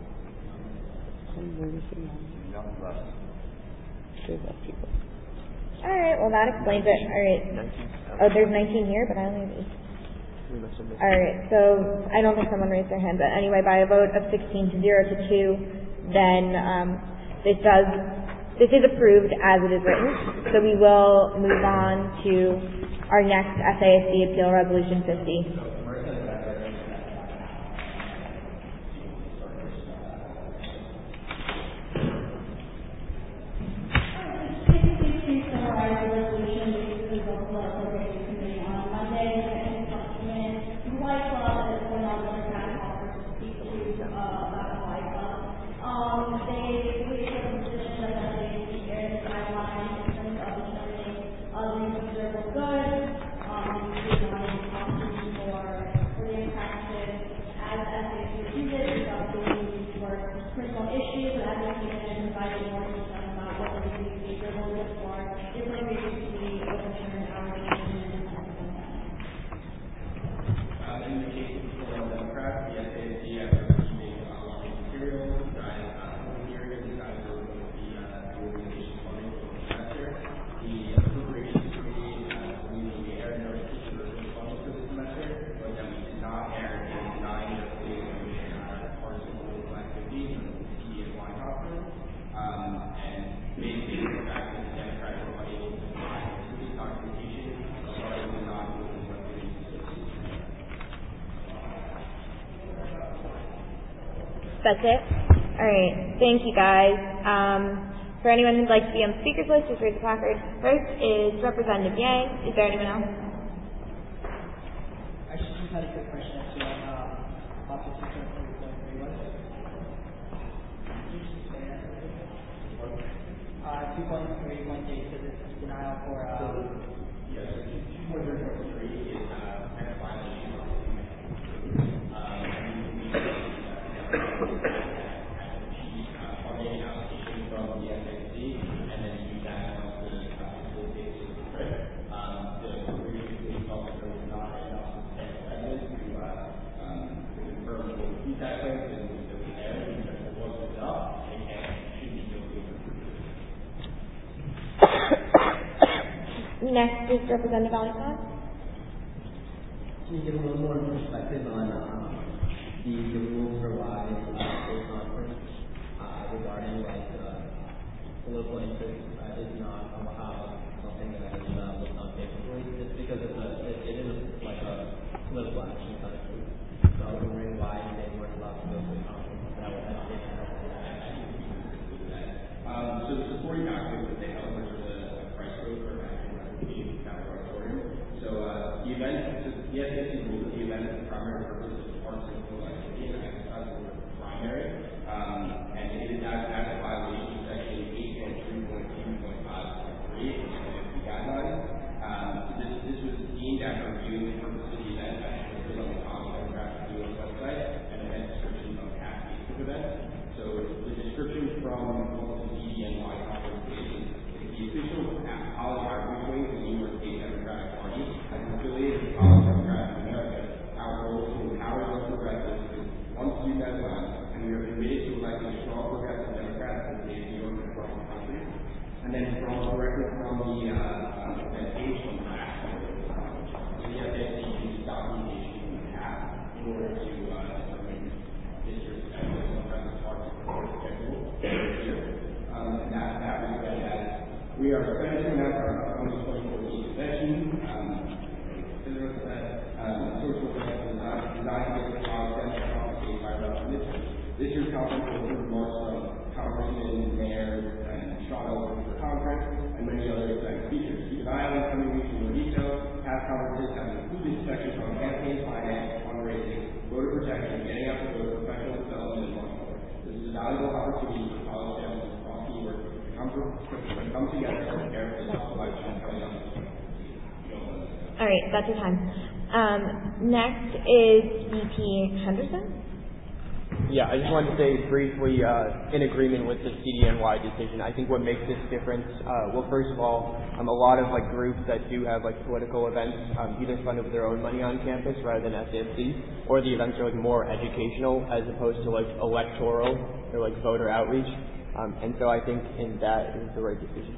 All right, well that explains it. All right. Oh, there's nineteen here, but I only have eight. All right, so I don't think someone raised their hand, but anyway, by a vote of sixteen to zero to two, then um, this does this is approved as it is written. So we will move on to our next S A S C appeal, Resolution fifty. That's it? All right. Thank you, guys. Um, for anyone who'd like to be on the speakers list, just raise the placard. First is Representative Yang. Is there anyone else? I just had a quick question as to uh, Office two point three point three was. Uh, two point three point eight, so this is denial for. Uh, yes, two point three point three is uh, kind of violation of funding allocation from the S A C, and then use that to facilitate the trip. The appropriation committee felt that there was not enough evidence to confirm what the feedback was, and there was error because it wasn't enough, and it should be guilty of Next is Representative Ali Khan. can you give a little more perspective on um, the, the rules for why uh, a conference uh, regarding like uh, political interest uh, is not uh, something that is uh, looked on favorably? It's because it's a, it, it is a, like a political action kind of group. So I was wondering why they weren't allowed to go to a conference that would have been Um, so the supporting documents that they held was the price code for National Recognition County Auditorium. So uh, the event, so the S A C rules that the event is the primary purpose of the parts of the activity and exercise the primary. Um, and it is not as a violation of section eight point three point two point five point three of the N F P guidelines. Um, so this, this was deemed after reviewing the purpose of the event as listed on the College Demographic U S website and event descriptions on past Facebook events. So the description from C D N Y conference is the official college outreach wing of the New York State Democratic Party as affiliated with College Democrats of America. Our goal is to empower those progressives to one student at a time, and we are committed to electing strong progressive Democrats in the state of New York and across the country. And then from directly from the uh, um, event page from the past, so the S A C uses documentation from the past in order to uh, determine districts as well as parts of the schedule. Um, and that, that was read as we are excited to announce our upcoming twenty fourteen convention. Um, to the rest of that, um, social event designed, designed to get the college center compensated by relatives. This year's conference will include remarks from congressmen, mayors, and strong elders for Congress, and many other exciting features. Keep an eye on the coming weeks for more details. Past conferences have included sections on campaign finance, fundraising, voter protection, getting out the vote, professional development, and much more. This is a valuable opportunity for college families across New York to come, to, to come together and prepare for the tough election coming up. All right, that's your time. Um, next is V P Henderson. Yeah, I just wanted to say briefly, uh, in agreement with the C D N Y decision, I think what makes this difference, uh, well, first of all, um, a lot of like groups that do have like political events, um, either funded with their own money on campus rather than S A F C, or the events are like more educational as opposed to like electoral or like voter outreach. Um, and so I think in that is the right decision.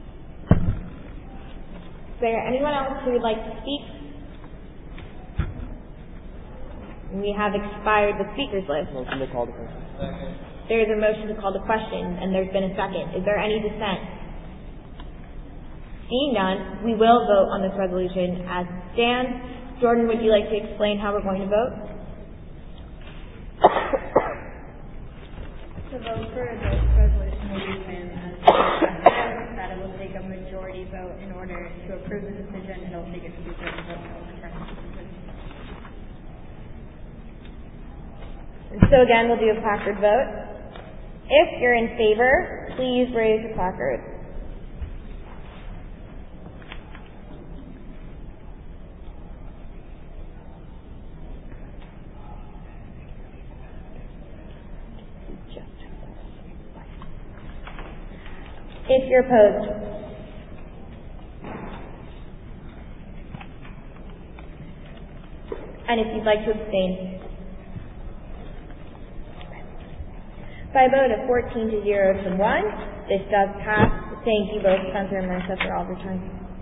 Is there anyone else who would like to speak? We have expired the speakers list. Motion to call the question. Second. There is a motion to call the question, and there's been a second. Is there any dissent? Seeing none, we will vote on this resolution as it stands. Jordan, would you like to explain how we're going to vote? To vote for this resolution will be win as that it will take a majority vote in order to approve the decision. It will take a two-thirds vote to overturn the decision. And so again, we'll do a placard vote. If you're in favor, please raise your placard. If you're opposed, and if you'd like to abstain. By a vote of fourteen to zero to one, this does pass. Thank you both, Spencer and Marissa, for all your time.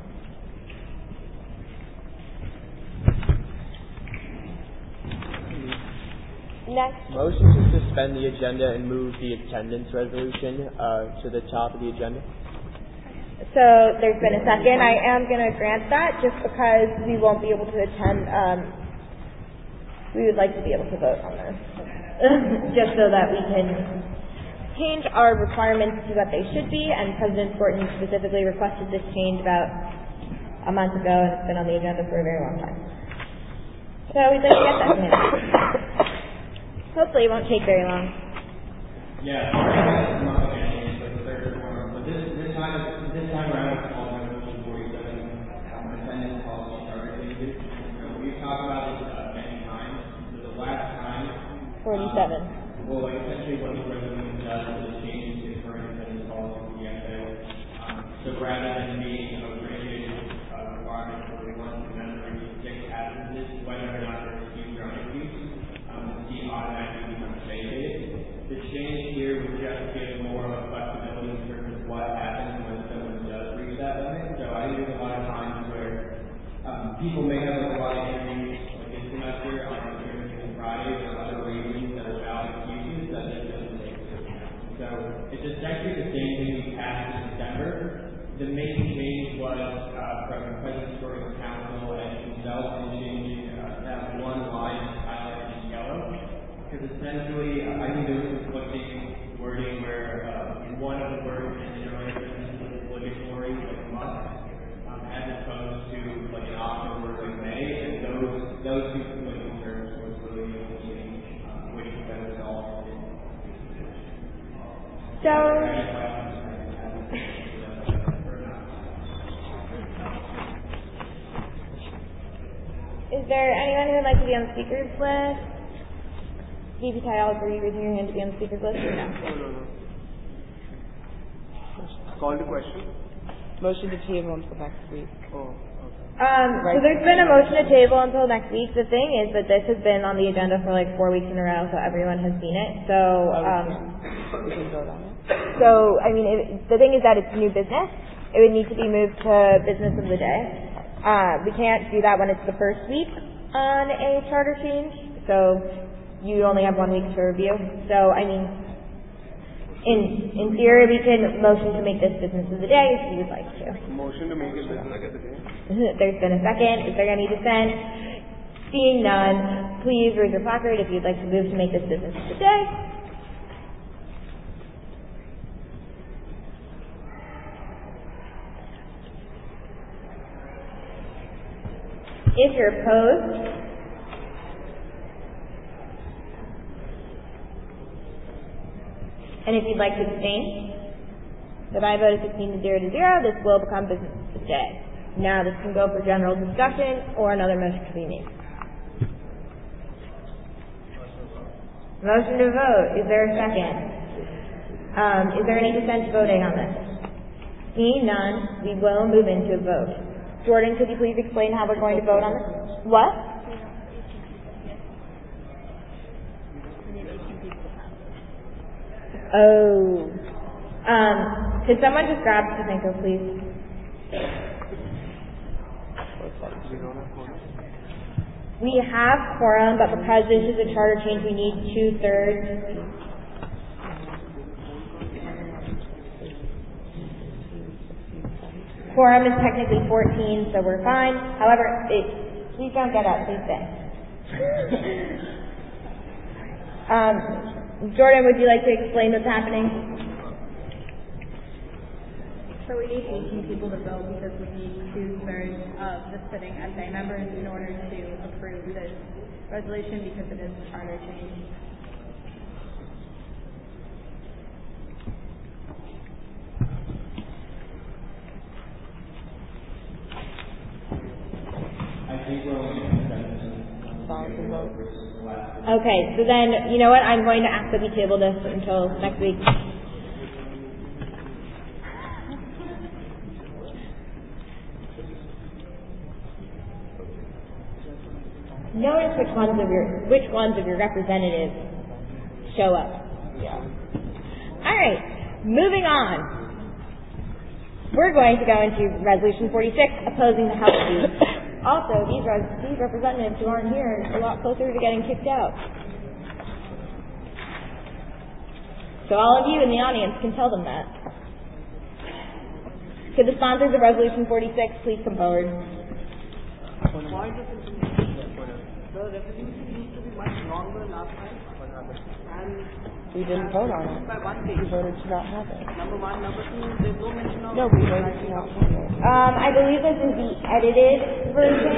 Next. Motion to suspend the agenda and move the attendance resolution uh, to the top of the agenda. So there's been a second. I am going to grant that just because we won't be able to attend. Um, we would like to be able to vote on this. Just so that we can change our requirements to what they should be, and President Fortin specifically requested this change about a month ago, and it's been on the agenda for a very long time. So we'd like to get that changed. Hopefully it won't take very long. Yeah, I'm not going to change the third form, but this, this time, this time around it's called Resolution forty-seven, um, attendance policy charter changes. So we've talked about this uh, many times. So the last time forty-seven. Um, well, like essentially what the resolution does is change the current attendance policy for the S A. Um, so rather than being a rigid uh, requirement for the one member to six absences, whether or not they're excused or unexcused, um, the team automatically becomes vacated. The change here would just give more of a flexibility in terms of what happens when someone does reach that limit. So I think there's a lot of times where um, people may have like, a lot of interviews, like calendar on Thursdays and Fridays or other reasons that are valid excuses, that this doesn't take into account. So it's essentially the same thing we passed in December. The main change was uh, from the President's Historical Council and himself in changing uh, that one line highlighted in yellow. Because essentially, uh, I think there was conflicting wording where uh, one of the words in the earlier sentence was obligatory, like must, um, as opposed to like an optional word like may, and those those two conflicting terms was really the only change, um, which was better resolved. So. Is there anyone who would like to be on the speakers list? V P Ty, I'll agree with your hand to be on the speakers list or no? No, no, no. Call the question. Motion to table until next week. Oh, okay. Um, Right. so there's been a motion to table until next week. The thing is that this has been on the agenda for like four weeks in a row, so everyone has seen it. So, um, We can vote on it. so I mean, it, the thing is that it's new business. It would need to be moved to business of the day. Uh, we can't do that when it's the first week on a charter change. So you only have one week to review. So I mean, in in theory, we can motion to make this business of the day if you would like to. Motion to make it business of the day. There's been a second. Is there any dissent? Seeing none, please raise your placard if you'd like to move to make this business of the day. If you're opposed, and if you'd like to abstain, the by vote is sixteen to zero to zero, this will become business of the day. Now this can go for general discussion or another motion to be made. Motion to vote. Is there a second? Um, is there any dissent to voting on this? Seeing none, we will move into a vote. Jordan, could you please explain how we're going to vote on this? What? Oh. Um, could someone just grab Stefanko, please? We have quorum, but because this is a charter change, we need two-thirds. Quorum is technically fourteen, so we're fine. However, it, please don't get up. Please stay. um, Jordan, would you like to explain what's happening? So we need eighteen people to vote because we need two-thirds of the sitting S A members in order to approve this resolution because it is a charter change. Okay, so then, you know what? I'm going to ask that we table this until next week. Notice which ones of your which ones of your representatives show up. Yeah. All right, moving on. We're going to go into Resolution forty-six, opposing the House Fee. Also, these res- these representatives who aren't here are a lot closer to getting kicked out. So all of you in the audience can tell them that. Could the sponsors of Resolution forty-six please come forward? Point of information. The resolution used to be much longer last time. And We didn't vote on it. by one We page. voted to not have it. Number one. Number two, there's no mention of... No, we voted to not have it. Um, I believe this is the edited version.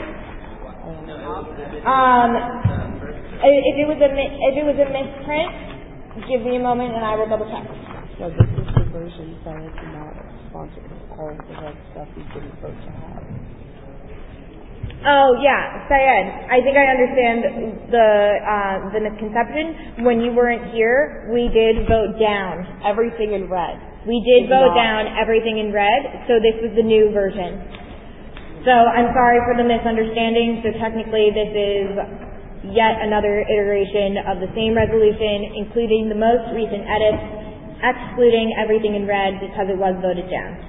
Um, if it was a mi- if it was a misprint, give me a moment and I will double check. No, this is the version that is not sponsored with all of the red stuff we didn't vote to have. Oh yeah, Syed. I think I understand the uh, the misconception. When you weren't here, we did vote down everything in red. We did vote Not. down everything in red, so this was the new version. So I'm sorry for the misunderstanding. So technically, this is yet another iteration of the same resolution, including the most recent edits, excluding everything in red because it was voted down.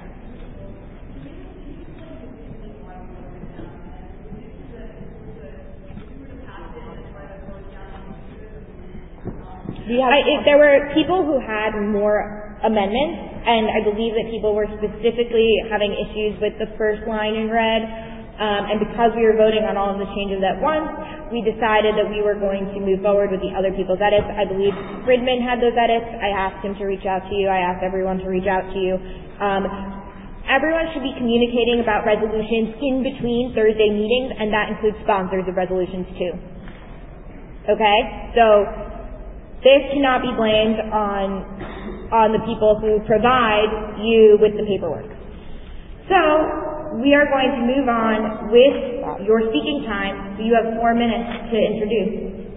I, it, there were people who had more amendments, and I believe that people were specifically having issues with the first line in red. Um, and because we were voting on all of the changes at once, we decided that we were going to move forward with the other people's edits. I believe Fridman had those edits. I asked him to reach out to you. I asked everyone to reach out to you. Um, everyone should be communicating about resolutions in between Thursday meetings, and that includes sponsors of resolutions too. Okay? So this cannot be blamed on on the people who provide you with the paperwork. So we are going to move on with your speaking time. So you have four minutes to introduce.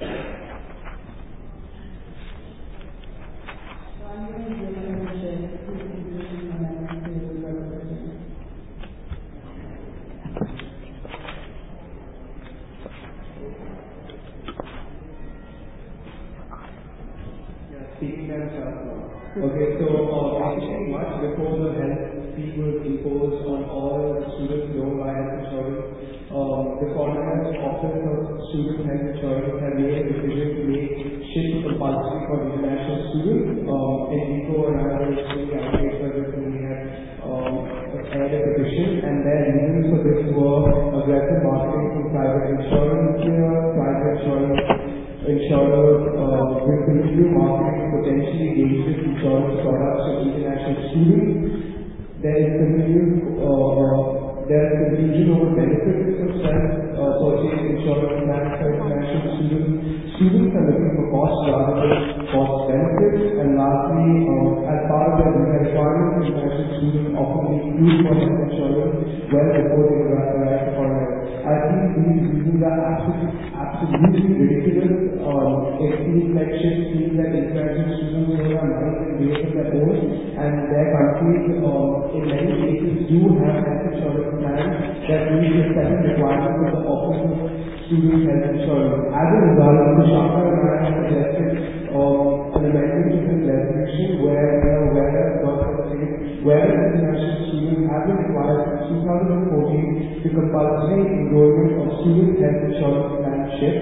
Okay, so uh, actually much before the health fee was imposed on all students known by health insurance, um, the Cornell Office of Student Health Insurance had made a decision to make SHIP compulsory for international students. Um, Enrico and I were extremely outraged by this, and we had um, aired a petition, and their reasons for this were aggressive marketing from private insurance, private insurance insurers uh, will continue marketing potentially dangerous insurance products to international students. There is continued uh, there is confusion over benefits of self-purchased uh, insurance plans for international students. Students are looking for cost rather than cost benefits. And lastly, uh, as part of their visa requirements, international students often need proof for health insurance well before they arrive to Cornell. I think these reasons are absolutely, absolutely ridiculous. Um, it seems like SHIP means that international students know their minds and ways of their own, and their countries, um, in many cases, do have health insurance plans that meet the second requirements of the Office of Student Health Insurance. As a result, the Shaka and I have suggested um, an amendment to this resolution where we are aware that the state, where international students have been required since two thousand fourteen to compulsory enrollment of student health insurance plan SHIP,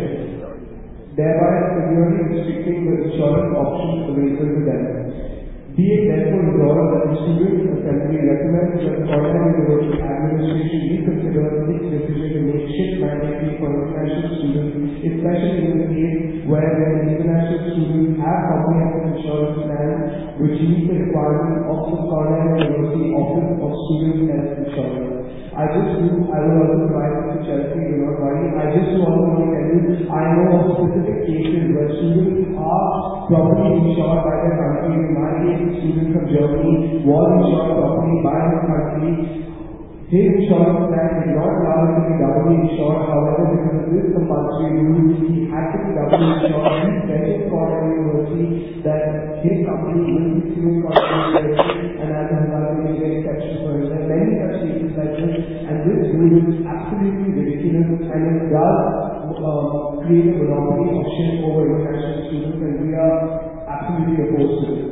thereby severely restricting the insurance options available to them. Be it therefore resolved that the Student Assembly recommends that the Cornell University Administration reconsider its decision to make SHIP mandatory for international students, especially in the case where their international students have comprehensive insurance plans which meet the requirements of the Cornell University Office of Student Health Insurance. I just do, I will also provide this to Chelsea, do not worry. I just also want to tell you, I know of specific cases where students are properly insured by their country. In my case, a student from Germany was insured properly by his country. His insurance plan did not allow him to be doubly insured. However, because of this compulsory rule, he had to be doubly insured. He begged Cornell University that his company will be suing Cornell University, and as a result, we make an exception for him. There are many such cases like this, and this rule is absolutely ridiculous, and it does um, create a monopoly of SHIP over international students, and we are absolutely opposed to this.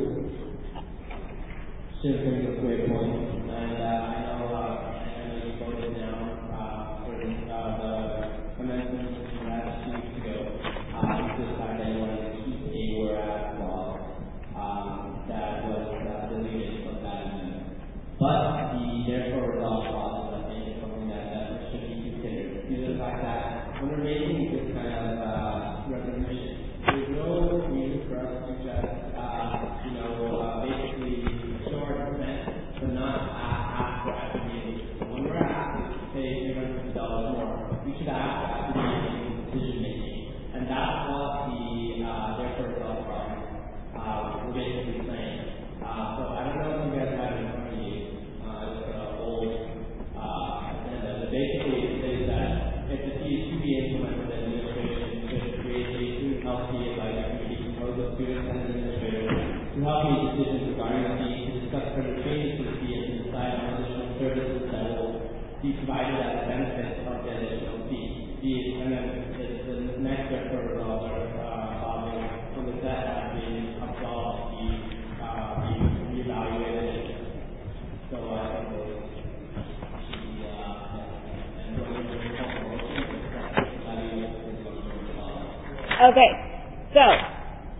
SHIP brings up great points, and uh, I know. Uh, voted down uh, for the, uh, the amendments from last two weeks ago. Uh, due to the fact that you wanted to keep a whereas clause um, that was uh, deleted from that amendment. But the therefore resolved clause, I think, is something that, that should be considered due to the fact that when we're making this kind of uh, resolution, there's no reason for us to just, uh, you know, uh, basically short consent, but not uh, ask for actually. When we're asked to pay three hundred fifty dollars more, we should ask that to be decision making. And that's what the uh, therefore result part uh, we're basically saying. Uh, so I don't know if you guys have it in front of you. Uh, it's an old uh, agenda. But basically it says that if the fee is to be implemented, the administration should create a student health fee advisory committee composed of students and administrators to help make decisions regarding the fee, to discuss further changes to the fee, and to decide on additional services that will be provided as a benefit of the additional fee. The, and then the, the next step for results are uh, following from the debt has been absolved, the uh, be reevaluated. So I think those should be uh, and okay, so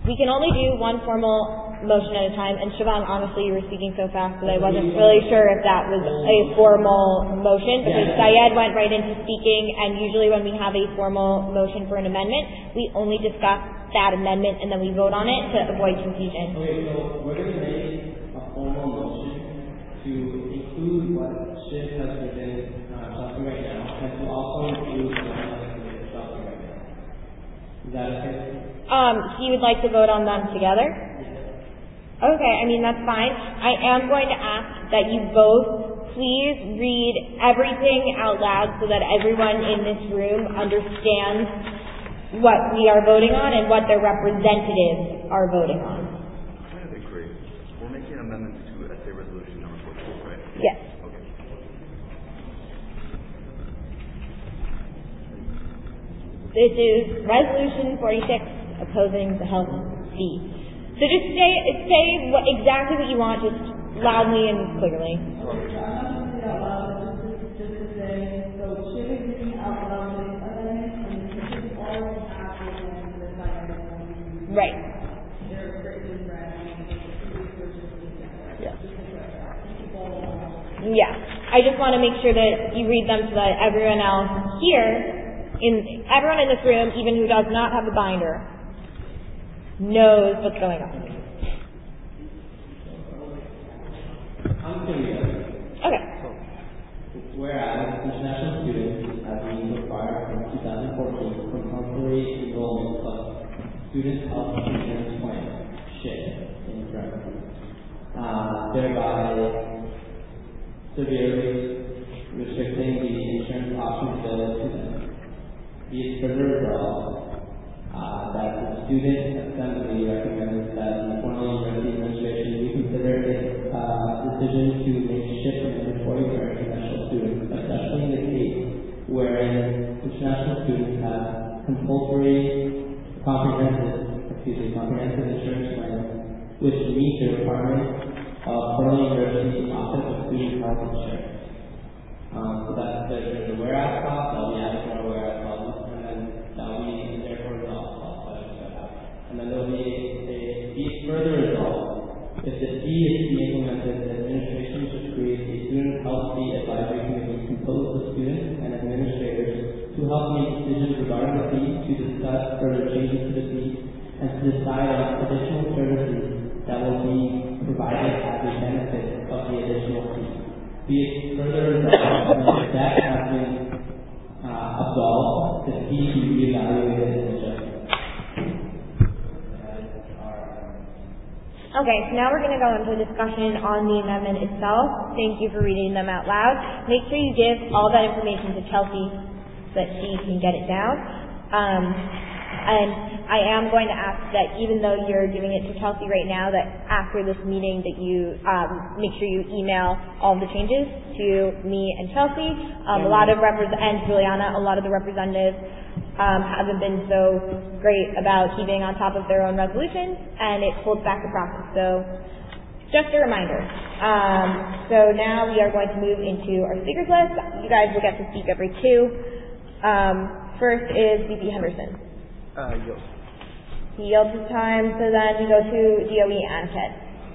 We can only do one formal motion at a time, and Siobhan, honestly, you were speaking so fast that I wasn't really sure if that was a formal motion, because Syed went right into speaking, and usually when we have a formal motion for an amendment, we only discuss that amendment and then we vote on it to avoid confusion. Okay, so we're going to make a formal motion to include what Shiv has given uh, Chelsea right now, and to also include what I have given Chelsea right now. Is that okay? Um, he would like to vote on them together? Okay, I mean, that's fine. I am going to ask that you both please read everything out loud so that everyone in this room understands what we are voting on and what their representatives are voting on. I agree. We're making an amendment to essay resolution number forty-six, right? Yes. Okay. This is Resolution forty-six, opposing the health fee. So just say say what, exactly what you want, just loudly and clearly. Right. Yeah. I just want to make sure that you read them so that everyone else here, in everyone in this room, even who does not have a binder, knows what's going on. I'm going to read it. Okay. Whereas international students have been required from two thousand fourteen from compulsory enrollment plus Student Health Insurance Plan, SHIP, in parentheses, uh, thereby severely restricting the insurance options available to them. Be it further resolved uh, that the Student Assembly recommends that the Cornell University Administration reconsider its uh, decision to make SHIP mandatory for international students, especially in the case wherein international students have compulsory comprehensive, excuse me, comprehensive insurance plans which meet the requirements of Cornell University's Office of Student Health Insurance. Um, so that's the, there's a whereas clause, that'll be added to our whereas clause, and then that'll be therefore resolved clause that I set out. And then there'll be a, be it further resolved, if the fee is to be implemented, the administration should create a student health fee advisory committee composed of students and administrators to help make decisions regarding the fee, to discuss further changes to the fee, and to decide on additional services that will be provided as a benefit of the additional fee. Be it further resolved, when the debt has been uh, absolved, the fee be reevaluated and adjusted. Okay, so now we're going to go into a discussion on the amendment itself. Thank you for reading them out loud. Make sure you give all that information to Chelsea so that she can get it down. Um, and I am going to ask that even though you're giving it to Chelsea right now, that after this meeting that you um, make sure you email all of the changes to me and Chelsea. Um, a lot of repre- and Juliana, a lot of the representatives um, haven't been so great about keeping on top of their own resolutions, and it holds back the process. So just a reminder. Um, so now we are going to move into our speakers list. You guys will get to speak every two. Um, first is V P Henderson. Uh, yield. He yields his time, so then we go to D O E and Ted.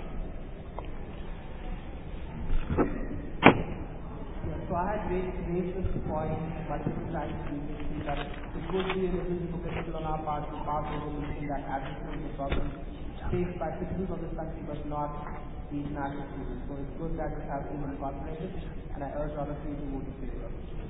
Yeah, so I had raised, raised this point multiple times previously that it would be a little hypocritical on our part to pass a resolution that addresses the problem faced by citizens of this country but not the international students. So it's good that it has been incorporated, and I urge all of you to vote in favor.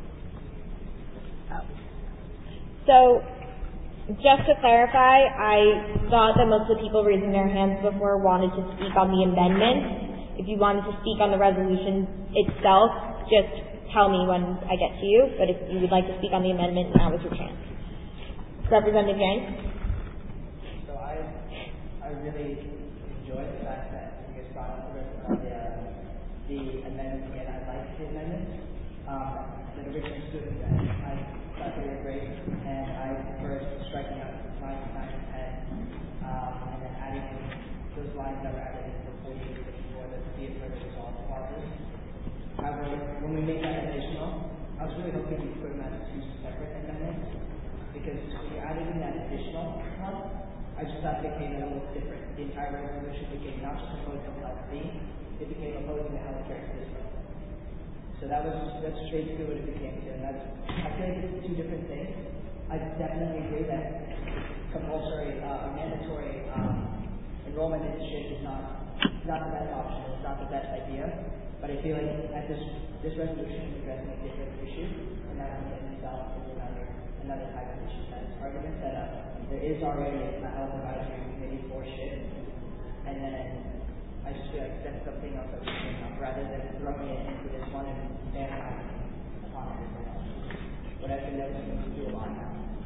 So, just to clarify, I thought that most of the people raising their hands before wanted to speak on the amendment. If you wanted to speak on the resolution itself, just tell me when I get to you. But if you would like to speak on the amendment, now is your chance. Representative Yang? So I I really enjoyed the fact that you guys brought up the, the, uh, the amendment, and I liked the amendment. Um, the original student, I thought they were great, and I prefer striking out line nine and ten, um, and then adding in those lines that were added in before you before the be it further resolved clauses. However, when we make that additional, I was really hoping we put them as two separate amendments, because if you added in that additional one, I I just thought it became a little different. The entire resolution became not just opposed to health B, it became opposed to the healthcare system. So that was that's basically what it became to. And that's, I feel like it's two different things. I definitely agree that compulsory uh, or mandatory um, enrollment in shit is not not the best option. It's not the best idea. But I feel like at this this resolution is addressing a different issue, and that can get itself into another another type of issue. That is argument that uh, there is already a health advisory committee for shit, and then I just feel like that's something else that we should take up rather than throwing it into this one and standardizing upon everything else. But I think that's going to do a lot now.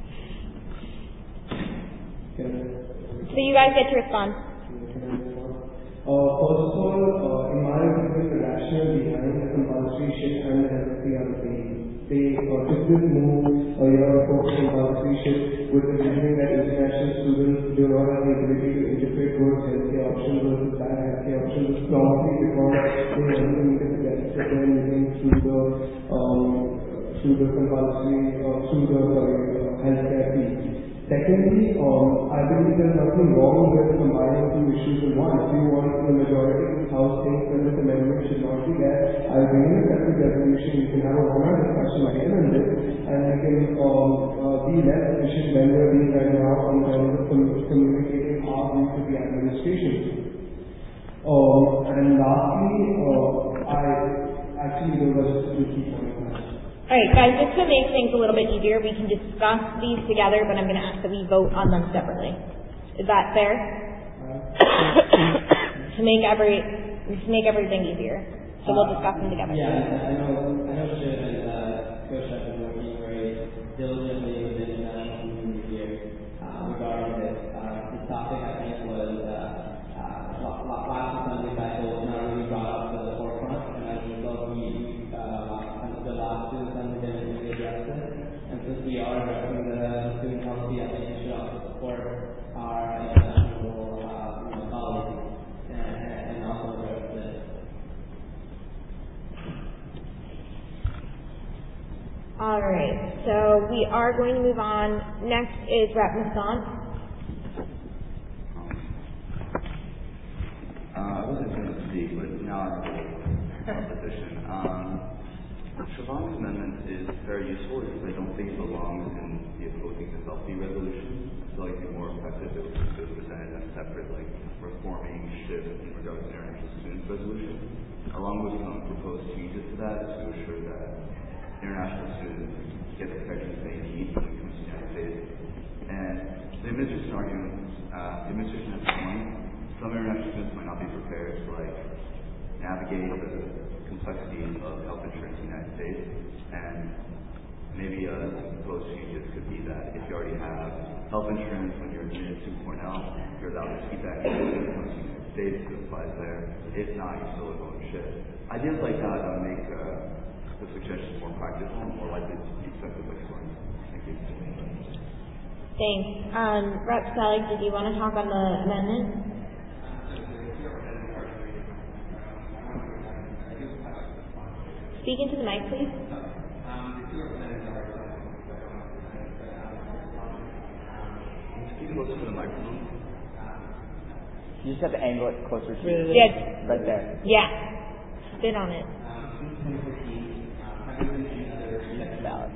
So you guys get to respond. Uh, first of all, uh, in my opinion, the rationale behind the compulsory shift and the L F C are the same. They uh, took this move a year before compulsory shift with the reasoning that international students do not have the ability to interpret good healthcare options versus bad healthcare options, probably because they only needed to get to their meeting through the um, through the compulsory uh, through the sorry, uh, healthcare fee. Secondly, um, I believe there's nothing wrong with combining two issues in one. If you want the majority of the House thinks that this amendment should not be there, I'll bring in a separate resolution. We can have a one-hour discussion again on this, and we can um, uh, be less efficient than we're being right now in terms of com- communicating our view to the administration. Um, and lastly, uh, I actually those are just two key points. Alright guys, just to make things a little bit easier, we can discuss these together, but I'm going to ask that we vote on them separately. Is that fair? to make every, to make everything easier. So we'll discuss them together. Yeah, I know, I know Shiv and uh, Coach have been working very diligently with the international community here uh, regarding this. Uh, this topic, I think, was uh, uh, last Assembly cycle was not really brought up to the forefront, and as a result, we uh, the last two Assembly didn't really address it. And since we are addressing the student policy, I think we should also support our international uh, you know, colleagues and, and also address this. Alright, so we are going to move on. Next is Rep Masson. Uh, I wasn't going to speak, but now I have a position. Um, Siobhan's amendment is very useful because I don't think it belongs in the opposing the selfie resolution. I feel like it'd be more effective if it was presented as separate, like reforming shift in regards to international students resolution, along with some proposed changes to that to ensure that international students get the protections they need when it comes to the United States. And the administration arguments, uh, the administration has a point. Some international students might not be prepared to like navigate the complexities of health insurance in the United States, and maybe uh, some proposed changes could be that if you already have health insurance when you're admitted to Cornell, you're allowed to keep that in the United States, it applies there. If not, you still are going to shift. Ideas like that uh, make uh, the suggestions more practical and more likely to be accepted by students. Thank you. Thanks. Um, Rep Selig, did you want to talk on the amendment? Speak into the mic, please. Speak closer to the microphone. You just have to angle it closer to you. Yeah. Right there. Yeah. Spit on it. Next ballot.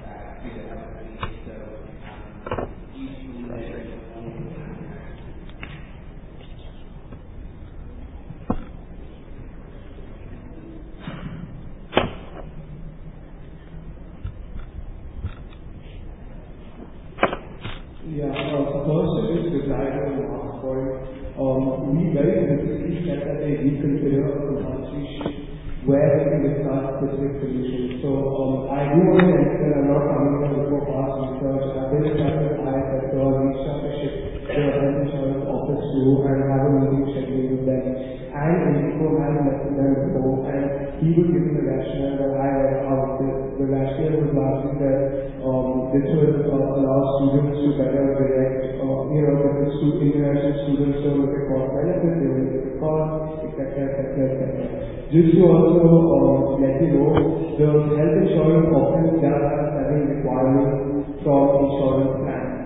Yeah, uh, first is reply to the last point. Um, we very specifically said that they reconsider a compulsory shift where we can discuss specific solutions. So um, I do want to mention that I'm not coming here before past research. I've been in touch with I S S O, reached out to shift the health insurance office too, and have a meeting scheduled with them. And Enrico has met with them before, and he was given the rationale that I read out. The, the rationale was largely that um, this will uh, allow students to better direct, uh, you know, because stu- international students don't look at cost benefits, they will look at cost, et cetera, et cetera, et cetera. Just to also um, let you know, the health insurance office does have seven requirements from insurance plans.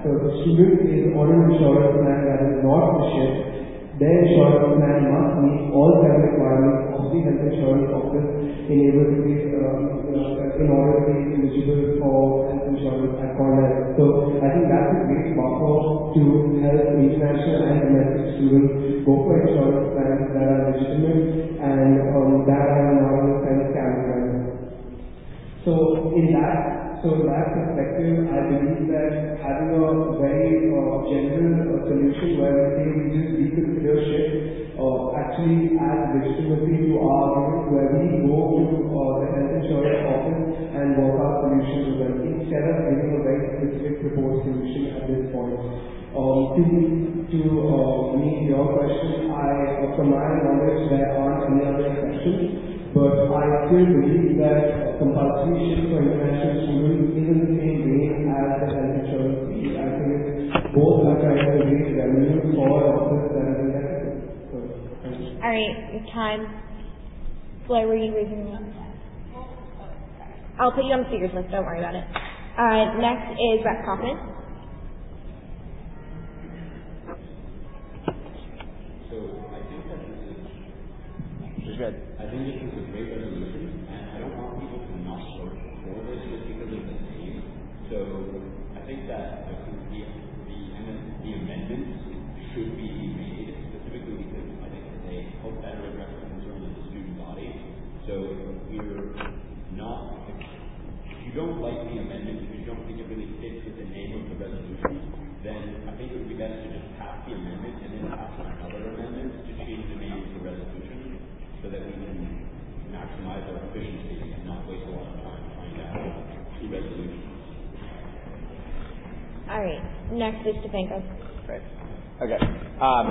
So if a student is on an insurance plan that is not the SHIP, their insurance plan must meet all seven requirements of the health insurance office in able to be, uh, uh, in order to be eligible for health insurance at Cornell. So I think that's a great buffer to help international and domestic students go for insurance plans that are legitimate and um, that are not in kind of scam. So in that So in that perspective, I believe that having a very uh, general uh, solution where we say we just reconsider SHIP uh, actually adds legitimacy to our argument, where we go to uh, the health insurance office and work out solutions with them instead of giving a very specific proposed solution at this point. Um, to to uh, meet your question, I, uh, from my knowledge, there aren't any other exceptions. But I still believe that compulsory SHIP for international students is in the same vein as the health insurance fee. I think it's both are trying to raise revenue for office that is necessary. So, all right, your time. Blair, were you raising your hand? I'll put you on the speakers list. Don't worry about it. Uh, next is Brett Kaufman. So I think that this is. You're good. I think this is a great resolution, and I don't want people to not vote for this just because of the name. So I think that I think the the, the amendments should be made specifically because I think that they help better address the concerns of the student body. So if we're not, if, if you don't like the amendment, if you don't think it really fits with the name of the resolution, then I think it would be best to just pass the amendment and then pass on another amendment to change the name of the resolution, so that we can maximize our efficiency and not waste a lot of time trying to have two resolutions. All right. Next is Stefanko. Great. Okay. Um,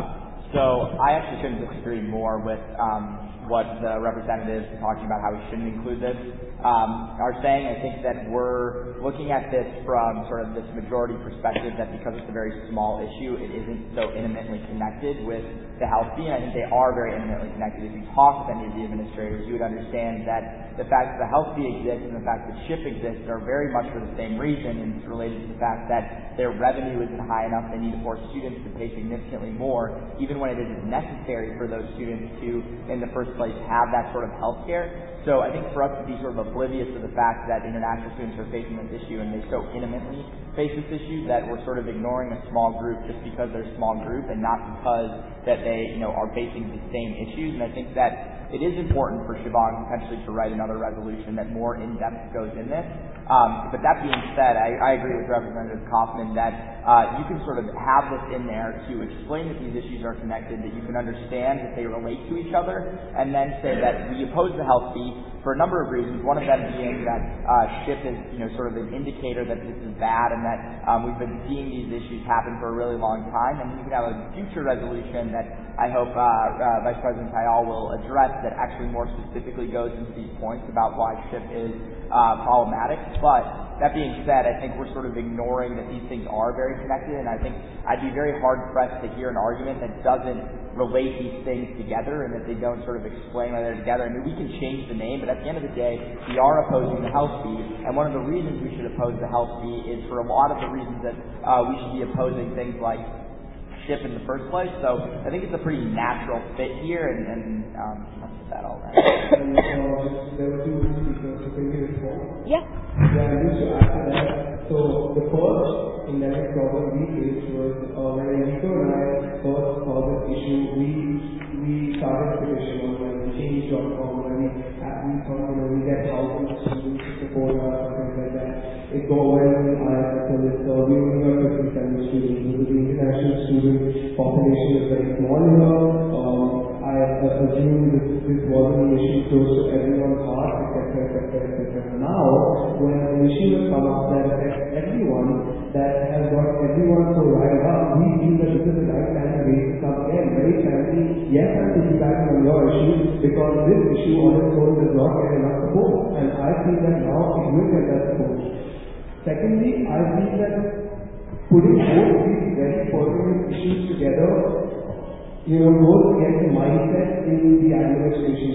so I actually couldn't disagree more with um, what the representatives talking about how we shouldn't include this um, are saying. I think that we're looking at this from sort of this majority perspective that because it's a very small issue, it isn't so intimately connected with the health fee. And I think they are very intimately connected. If you talk with any of the administrators, you would understand that the fact that the health fee exists and the fact that SHIP exists are very much for the same reason, and it's related to the fact that their revenue isn't high enough. They need to force students to pay significantly more, even when it isn't necessary for those students to, in the first place, have that sort of health care. So I think for us to be sort of oblivious to the fact that international students are facing this issue and they so intimately face this issue that we're sort of ignoring a small group just because they're a small group and not because that they, you know, are facing the same issues. And I think that it is important for Shivang potentially to write another resolution that more in-depth goes in this. Um, but that being said, I, I agree with Representative Kaufman that uh, you can sort of have this in there to explain that these issues are connected, that you can understand that they relate to each other, and then say that we oppose the health fee for a number of reasons. One of them being that uh, SHIP is, you know, sort of an indicator that this is bad and that um, we've been seeing these issues happen for a really long time. And then you can have a future resolution that I hope uh, uh, Vice President Kayal will address that actually more specifically goes into these points about why SHIP is uh, problematic. But that being said, I think we're sort of ignoring that these things are very connected, and I think I'd be very hard-pressed to hear an argument that doesn't relate these things together and that they don't sort of explain why they're together. I mean, we can change the name, but at the end of the day, we are opposing the health fee, and one of the reasons we should oppose the health fee is for a lot of the reasons that uh, we should be opposing things like SHIP in the first place. So I think it's a pretty natural fit here, and, and um, that's that all right. And uh, there were two speakers, so can you respond? Yeah. Yeah, and just to add to that, so the first endemic problem we faced was uh, when Enrico and I first saw this issue, we we started a petition on like change dot com where we, uh, we thought, you know, we get thousands of students to support us or things like that. It got well in our so this, uh, we only got fifty-seven students. The international student population is very small here. Um, I uh, assume this, this wasn't an issue close to everyone's heart, et cetera, et cetera, et cetera. Now, when an issue has come up that affects everyone, that has got everyone so riled up, we feel that this is the right time to raise this up again. Very frankly, yes, I'm piggybacking on your issue because this issue on its own does not get enough support, and I feel that now it will get that support. Secondly, I feel that putting both these very pertinent issues together, you know, goes against the mindset in the administration. It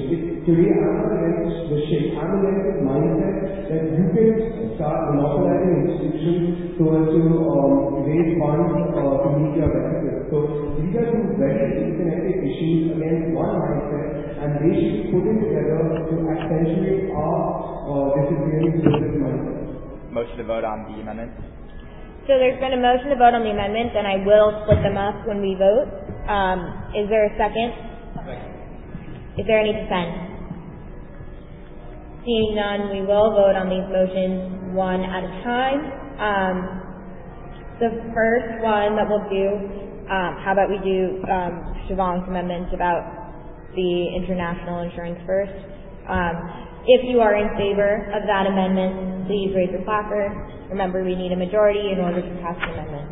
today I'm not against the shift. I'm against this mindset that you can start monopolizing institutions so as to um, raise funds uh, to meet your deficit. So these are two very disconnected issues against one mindset, and they should be put in together to accentuate our uh, disagreements with this mindset. Motion to vote on the amendment. So there's been a motion to vote on the amendments, and I will split them up when we vote. Um, is there a second? Second. Is there any dissent? Seeing none, we will vote on these motions one at a time. Um, the first one that we'll do, um, how about we do um, Siobhan's amendment about the international insurance first. Um, if you are in favor of that amendment, please raise your placard. Remember, we need a majority in order to pass the amendment.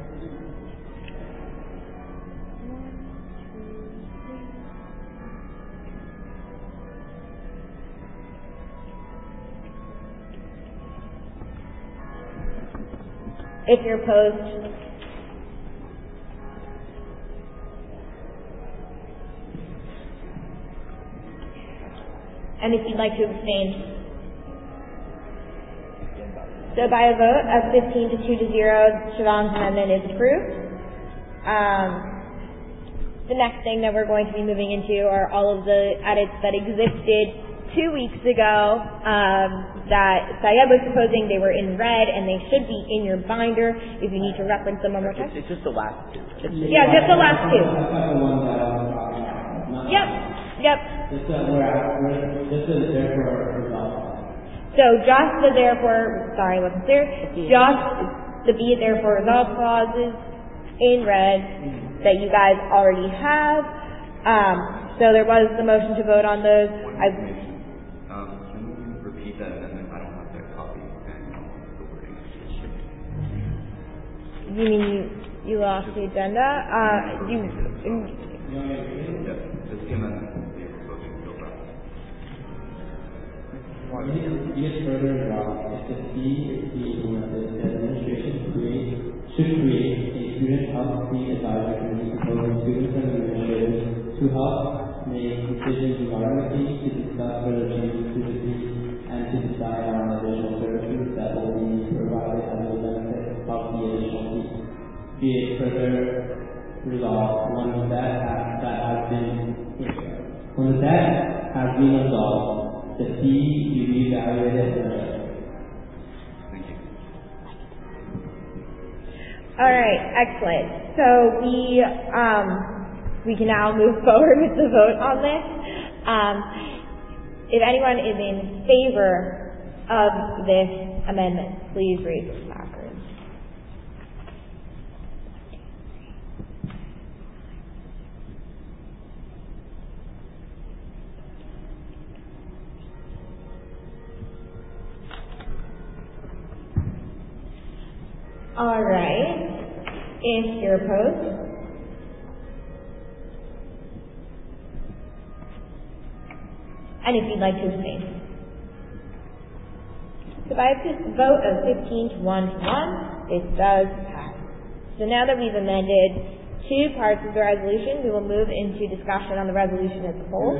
If you're opposed, and if you'd like to abstain. So by a vote of fifteen to two to zero, Siobhan's amendment is approved. Um, the next thing that we're going to be moving into are all of the edits that existed two weeks ago um, that Syed was proposing. They were in red, and they should be in your binder if you need to reference them one more time. It's just the last two. Yeah, just the last two. Yep, yep. Just uh, where this is therefore resolved. So just the therefore, sorry, I wasn't clear, just the be it therefore resolved clauses in red that you guys already have. Um, so there was the motion to vote on those. I, um, can you repeat that amendment? I don't have that copy and the wording. You mean you, you lost the agenda? Uh, you, you, yes, this is the amendment. Yes, further draft, if the C is the implemented, the administration create, should create a student health fee advisory committee composing students and administrators to help make decisions regarding the fee, to discuss further changes to the fee, and to decide on additional services that will be provided as a benefit of the additional fee. Be it further resolved, when that has, that has been when the debt has been resolved, the fee will be evaluated and adjusted. Thank you. All right, excellent. So we um, we can now move forward with the vote on this. Um, if anyone is in favor of this amendment, please raise your placard. All right. If you're opposed, and if you'd like to abstain. So by a vote of fifteen to one to one, it does pass. So now that we've amended two parts of the resolution, we will move into discussion on the resolution as a whole.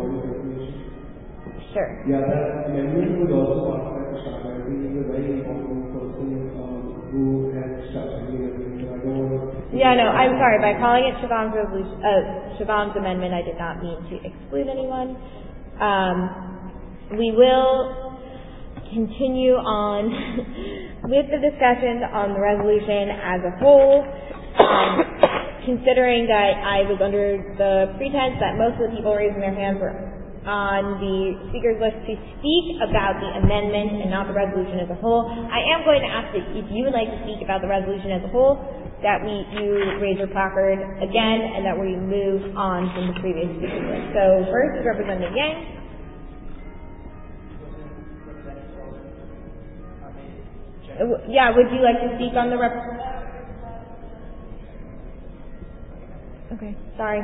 Sure. Yeah, that amendment would also ask that Prashant. I think he's a very important person um, who has structured the amendment. So I don't want to. Yeah, no, I'm sorry. By calling it Siobhan's resolution, uh, Siobhan's amendment, I did not mean to exclude anyone. Um, we will continue on with the discussion on the resolution as a whole. Um, considering that I was under the pretense that most of the people raising their hands were on the speakers list to speak about the amendment and not the resolution as a whole, I am going to ask that if you would like to speak about the resolution as a whole, that we you raise your placard again and that we move on from the previous speakers list. So first is Representative Yang. Uh, yeah, would you like to speak on the rep? Okay, sorry.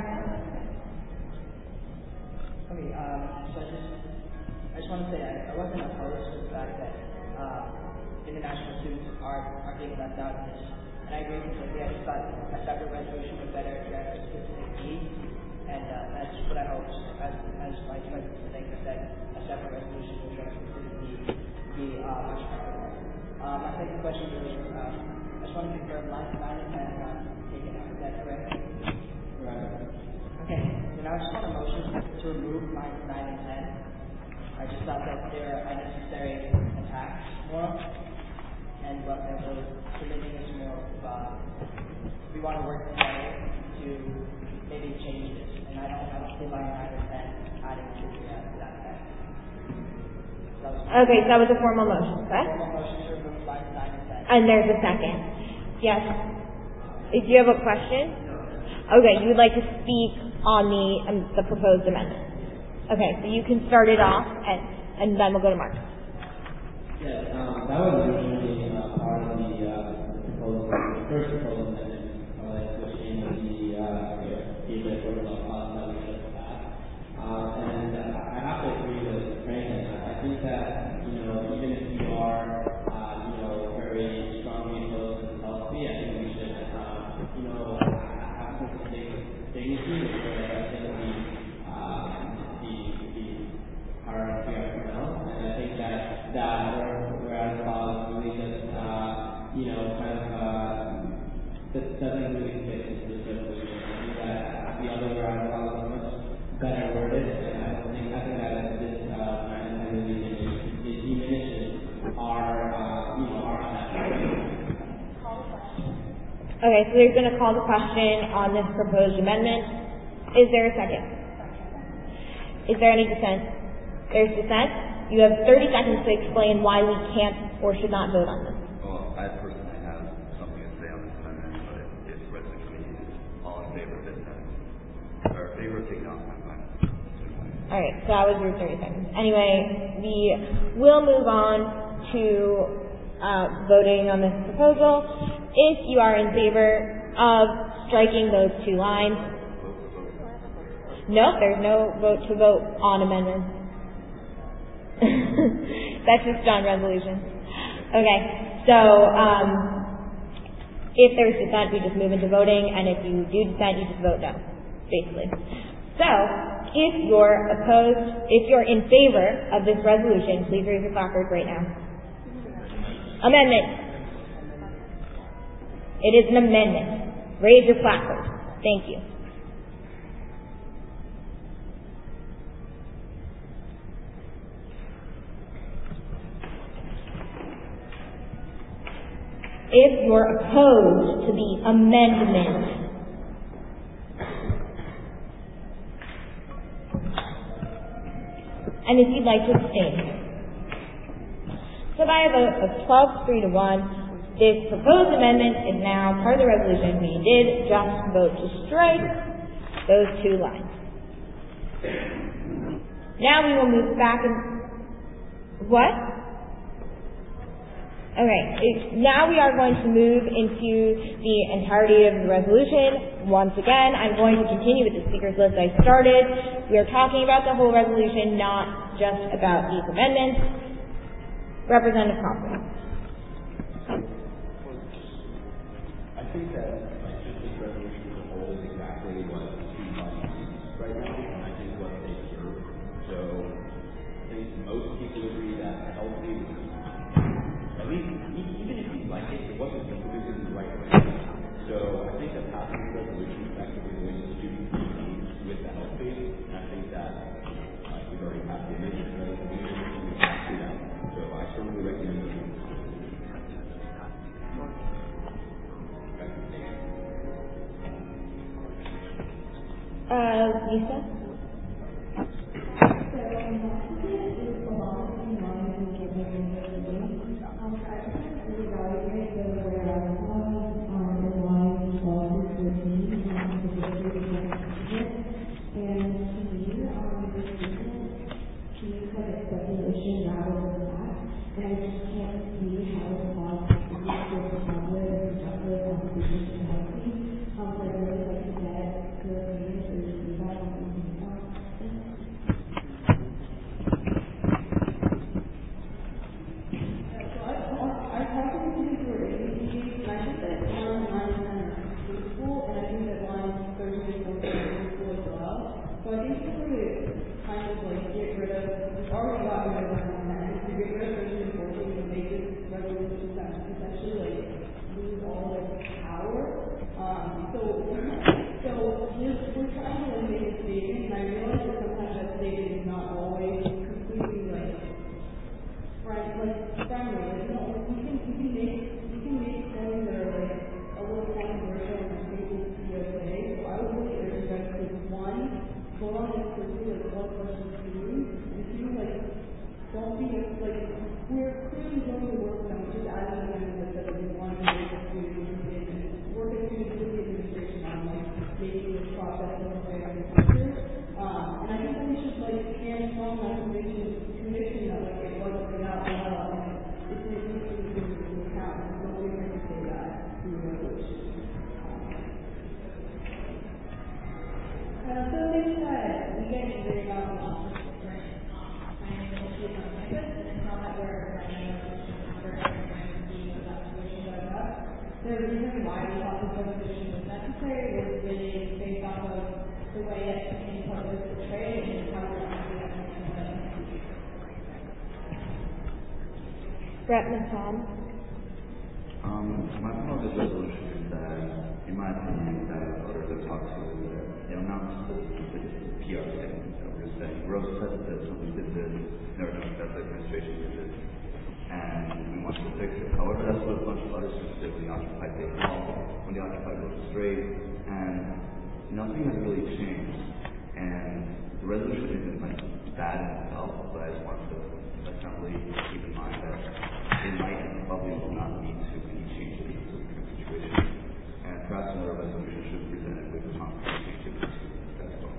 Okay, um, so I just, I just want to say I, I wasn't opposed to the fact that uh, international students are, are being left out of this. And I agree completely. I just thought a separate resolution would better address the specific needs. And uh, that's what I hope, as, as Vice President Seneca said, a separate resolution to address specifically the uh, much preferable. Uh, my second question really is, uh, I just want to confirm lines nine and ten are not taken out. Is that correct? Right. Okay. So now I just want a motion to remove lines nine and ten. I just thought that they're unnecessary attacks more, and what that we're submitting is more of, uh, we want to work together to maybe change this. And I don't, I don't see line nine and ten adding to the, uh, to that effect. Okay, so that was a formal motion, correct? Formal motion to remove lines nine and ten. And there's a second. Yes. If you have a question? Okay, you would like to speak on the um, the proposed amendment. Okay, so you can start it off, and, and then we'll go to Mark. Yeah, um, that was originally uh, part of the uh, proposal, the first proposal amendment, uh, which came with the uh, the affordable cost that we just passed. Uh, and uh, I have to agree with Brandon. I think that, you know, even if you are, uh, you know, very strongly opposed to healthy, I think we should, uh, you know, have some dignity with where I think we, uh, the, the hierarchy of Cornell. And I think that, that whereas clause really just, uh, you know, kind of, uh, that doesn't really fit into this resolution. I think that the other whereas clause is much better worded, and I don't think, I think that this, uh, really diminishes our, uh, you know, our Okay, so we're going to call the question on this proposed amendment. Is there a second? Is there any dissent? There's dissent. You have thirty seconds to explain why we can't or should not vote on this. Well, I personally have something to say on this amendment, but if, if the rest of the committee is all in favor of this, then, or in favor of taking off my time. All right, so that was your thirty seconds. Anyway, we will move on to uh, voting on this proposal. If you are in favor of striking those two lines, no, there's no vote to vote on amendments. That's just on resolutions. Okay, so um, if there's dissent, we just move into voting, and if you do dissent, you just vote no, basically. So, if you're opposed, if you're in favor of this resolution, please raise your placard right now. Amendment. It is an amendment. Raise your placard. Thank you. If you're opposed to the amendment, and if you'd like to abstain. So by a vote of twelve three to one, this proposed amendment is now part of the resolution. We did just vote to strike those two lines. Now we will move back and what? Okay, it, now we are going to move into the entirety of the resolution. Once again, I'm going to continue with the speakers list I started. We are talking about the whole resolution, not just about these amendments. Representative Cochran. I think that like, just this resolution as a whole is exactly what student body needs right now, and I think what they deserve. So I think most people agree that healthy, at least even if you like it, it wasn't moving in the right way. So I think that passing the resolution effectively links student needs with the health base, and I think that like we've already passed the amendment, right? So we need to do that. So I strongly recommend it. Uh, Lisa? like friendly. Like, no, like, we can we can make we can make things that are like a little controversial and make it be okay. So I would really urge you guys to one, go on as quickly like one person two, and two, like don't be like we're clearly going to work with them, just adding them in that that we want to make a student and work as soon as with the administration on like making this process more fair and inclusive. Um, and I think that we should like stand strong on conviction, conviction that like it wasn't laid out well, and it's an inclusive into account. And nobody can say that in the resolution. And I also think that we get angry about lots of different financial issues on campus, and it's not that we're writing a resolution after every time we see that situation goes up. The reason why we thought this resolution was necessary was really based off of the way that input was portrayed and how we're actually understanding it. Brett and Tom? Um, my point of this resolution is that, in my opinion, that others have talked to, that it amounts to simply just a P R statement that we're just saying, we're upset that somebody did this, never known that the administration did this, and we want to fix it. However, that's what a bunch of other students did when the Occupy Day Hall, when the Occupy goes straight, and nothing has really changed. And the resolution isn't like bad in itself, but I just want to definitely keep in mind that it might and probably will not lead to any changes in the current situation. And perhaps another resolution should be presented with concrete changes to that's all.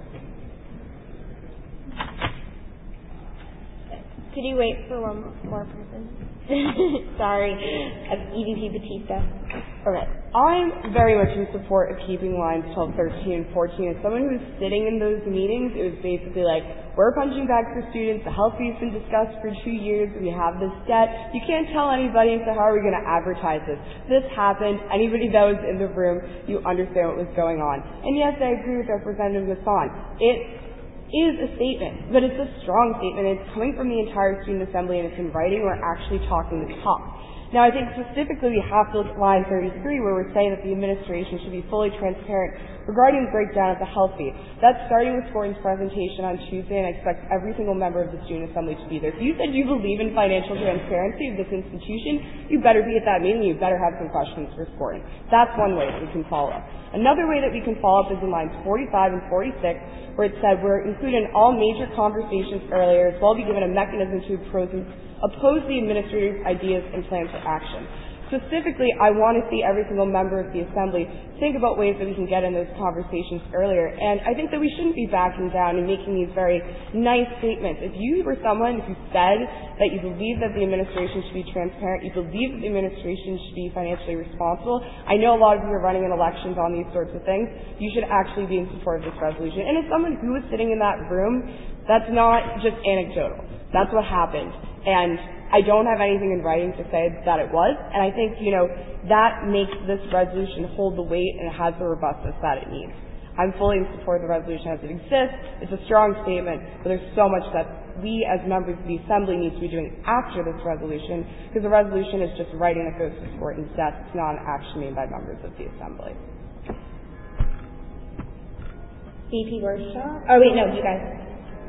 Could you wait for one more person? Sorry, E V P Batista. Okay. I'm very much in support of keeping lines twelve, thirteen, and fourteen. As someone who was sitting in those meetings, it was basically like, we're punching back for students, the health fee's been discussed for two years, we have this debt, you can't tell anybody, so how are we going to advertise this? This happened, anybody that was in the room, you understand what was going on. And yes, I agree with Representative Masson. It is a statement, but it's a strong statement. It's coming from the entire student assembly, and it's in writing. We're actually talking the talk. Now, I think specifically we have to look at line thirty-three, where we're saying that the administration should be fully transparent regarding the breakdown of the health fee. That's starting with Gordon's presentation on Tuesday, and I expect every single member of the student assembly to be there. If you said you believe in financial transparency of this institution, you better be at that meeting. You better have some questions for Gordon. That's one way that we can follow up. Another way that we can follow up is in lines forty-five and forty-six, where it said we're including all major conversations earlier, as well be given a mechanism to oppose, oppose the administrator's ideas and plans for action. Specifically, I want to see every single member of the Assembly think about ways that we can get in those conversations earlier. And I think that we shouldn't be backing down and making these very nice statements. If you were someone who said that you believe that the administration should be transparent, you believe that the administration should be financially responsible, I know a lot of you are running in elections on these sorts of things, you should actually be in support of this resolution. And as someone who was sitting in that room, that's not just anecdotal. That's what happened. And I don't have anything in writing to say that it was, and I think, you know, that makes this resolution hold the weight and it has the robustness that it needs. I'm fully in support of the resolution as it exists. It's a strong statement, but there's so much that we as members of the Assembly need to be doing after this resolution, because the resolution is just writing that goes to Gordon's desk. It's not an action made by members of the Assembly. V P Workshop? Oh, wait, no, you guys.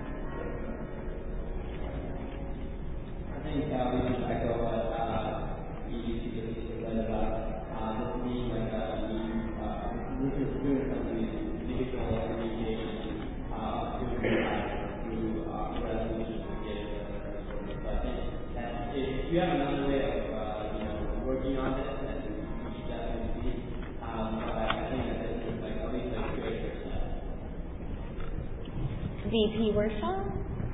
I think uh, we should echo what uh, E D C just said about uh, this being like a new, uh, this is doing something individual mediation uh, through uh, resolutions to get it. So I think that if you have another way of uh, you know working on this, then you should definitely see. Um, but I think that this is like at least like good first step. V P Workshop?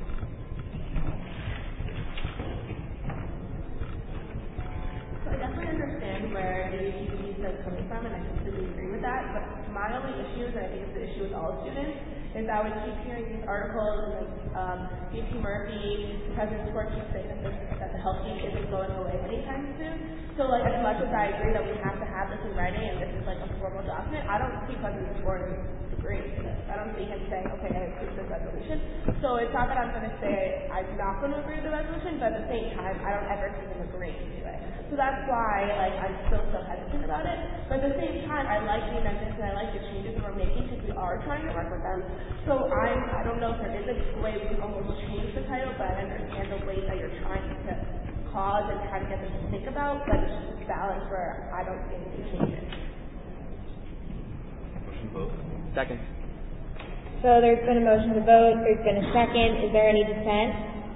I definitely understand where the U P C is coming from, and I completely agree with that. But my only issue, and I think it's the issue with all students, is that we keep hearing these articles, and like um, V P Murphy, President Court keeps saying that, this, that the health fee isn't going away anytime soon. So, like, as much as I agree that we have to have this in writing, and this is like a formal document, I don't see President Court agreeing to this. I don't see him saying, okay, I approve this resolution. So it's not that I'm going to say I'm not going to agree with the resolution, but at the same time, I don't ever see him agreeing to it. So that's why, like, I'm still so hesitant about it. But at the same time, I like the amendments and I like the changes that we're making because we are trying to work with them. So I'm, I don't know if there is a way we can almost change the title, but I understand the way that you're trying to pause and try to get them to think about, but it's just a balance where I don't think we change it. Motion vote. Second. So there's been a motion to vote. There's been a second. Is there any dissent?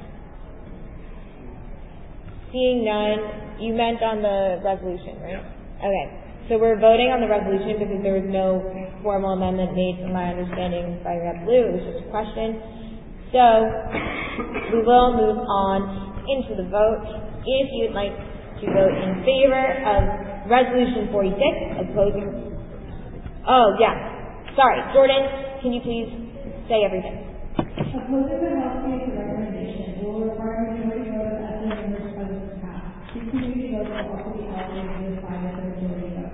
Seeing none, you meant on the resolution, right? Okay. So we're voting on the resolution because there was no formal amendment made from my understanding by Rep Blue. It was just a question. So we will move on into the vote. If you'd like to vote in favor of Resolution forty-six, opposing... Oh, yeah. Sorry. Jordan, can you please say everything? Opposing the health case recommendation will require a majority vote of S A members present to pass. These community votes will also be allocated as five as a majority vote.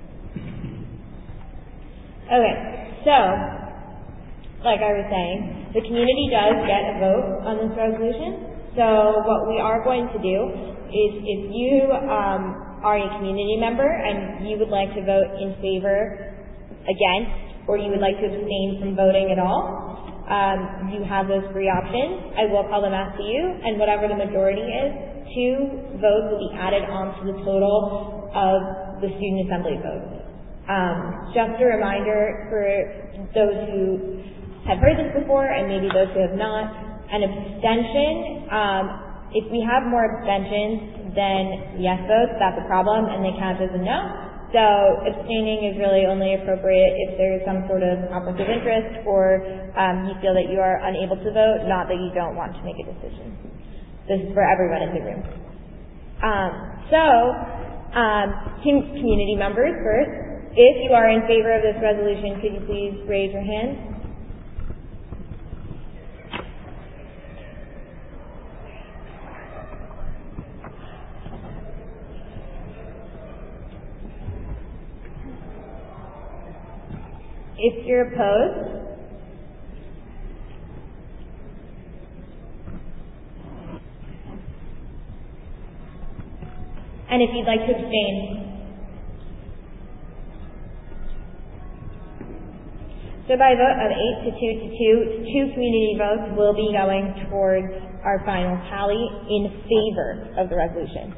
Okay, so, like I was saying, the community does get a vote on this resolution. So what we are going to do is if you um, are a community member and you would like to vote in favor, against, or you would like to abstain from voting at all, um, you have those three options. I will call them out to you, and whatever the majority is, two votes will be added onto the total of the student assembly votes. Um, just a reminder for those who have heard this before and maybe those who have not, an abstention, um, if we have more abstentions than yes votes, that's a problem and they count as a no. So abstaining is really only appropriate if there is some sort of conflict of interest or um, you feel that you are unable to vote, not that you don't want to make a decision. This is for everyone in the room. Um, so, um, community members first. If you are in favor of this resolution, could you please raise your hand? If you're opposed, and if you'd like to abstain. So by a vote of eight to two to two, two community votes will be going towards our final tally in favor of the resolution.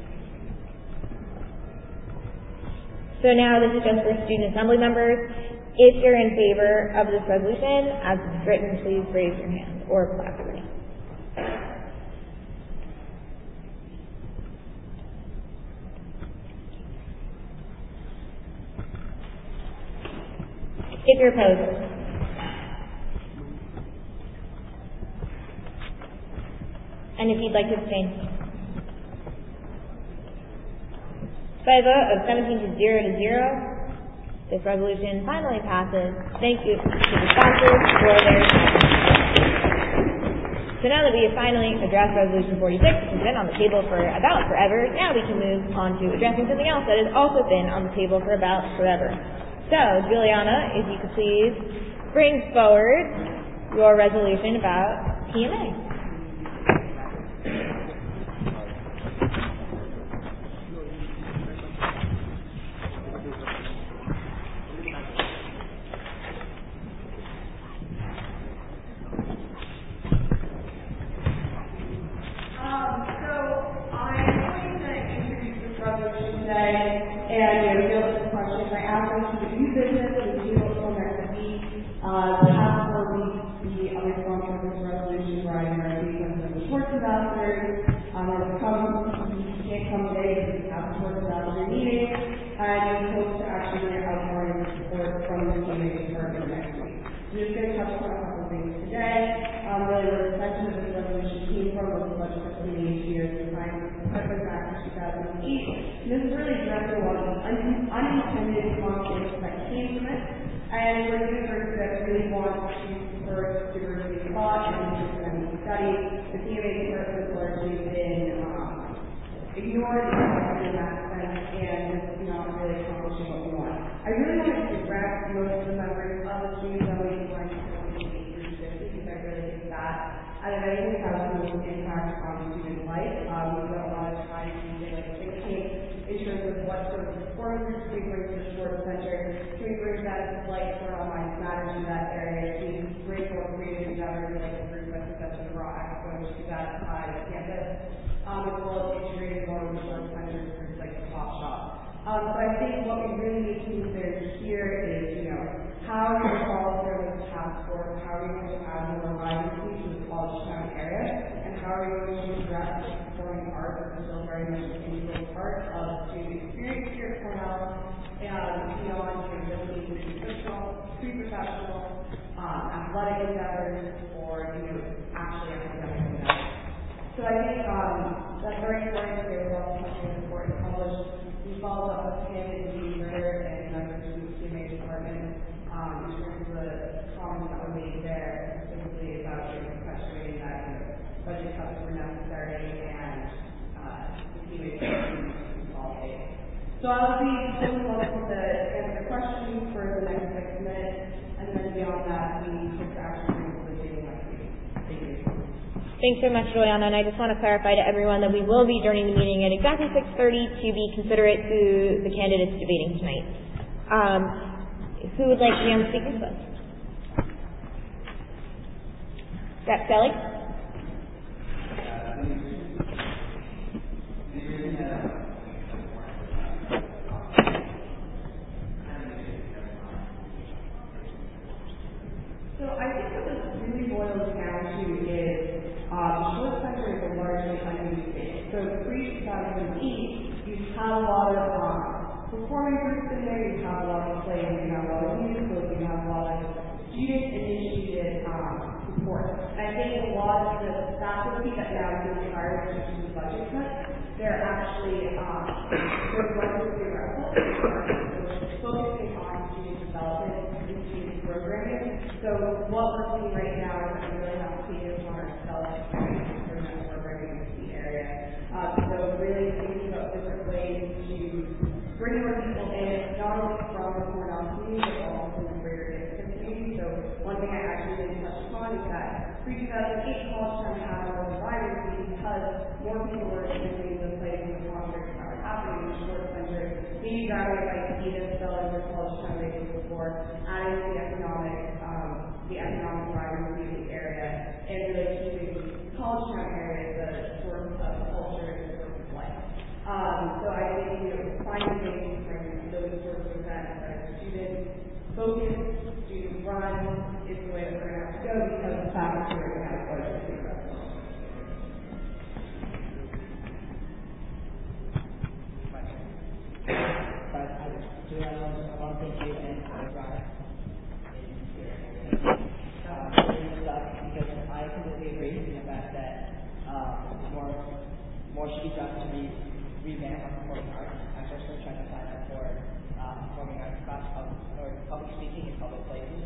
So now this is just for student assembly members. If you're in favor of this resolution, as it's written, please raise your hand or clap for me. If you're opposed. And if you'd like to abstain. By a vote of seventeen to zero to zero, this resolution finally passes. Thank you to the sponsors for their time. So now that we have finally addressed Resolution forty-six, which has been on the table for about forever, now we can move on to addressing something else that has also been on the table for about forever. So, Juliana, if you could please bring forward your resolution about P M A. Um, as well as integrated street professional, um, athletic endeavors, or you know, actually academic endeavors. So I think um, that's very important to say with all the country report in college. We followed up with Kim and Dean Ritter and members of the C M A department um, in terms of the comments that were made there, specifically about you know, perpetuating that you know, budget cuts were necessary and uh, the C M A department to consolidate. So I'll be totally welcome to answer questions for the next six minutes, and then beyond that, we hope to actually bring to the table next week. Thank you. Thanks so much, Juliana, and I just want to clarify to everyone that we will be adjourning the meeting at exactly six thirty to be considerate to the candidates debating tonight. Um, who would like to be on the speakers list? Rep Kelly? So I think what this really boils down to is um, short centers are largely unused space. So pre two thousand eight, you have a lot of um, performing groups in there, you have a lot of plays, you have a lot of musicals, you have a lot of student-initiated um, support. And I think a lot of the faculty that now is being hired due to the budget cuts, they're actually um, they're largely theoretical. They're focusing on student development and student programming. So what we're seeing right now is that we really have to take it upon ourselves to improve that programming in the area. Uh, so really thinking about different ways to bring more people in, not only from the Cornell community, but also from the greater Ithaca community. So one thing I actually didn't touch upon is that pre two thousand eight College Town had more vibrancy because more people were attending the plays and the concerts that were happening in the short center. Maybe graduate by Edith Stellar for College Town Races before, adding to the economic um, the economic vibrancy of the area, and really keeping College Town area the source of culture and source of life. Um, so I think you know finding ways from those sorts of events that are student focused, student run is the way that we're going to have to go because the faculty are going to have budget to address. But I do want to thank you and I brought it um, stuff because I completely agree with the fact that um, more more should be done to be revamp our performing arts. I'm personally trying to sign up for um, performing arts class or public speaking in public places.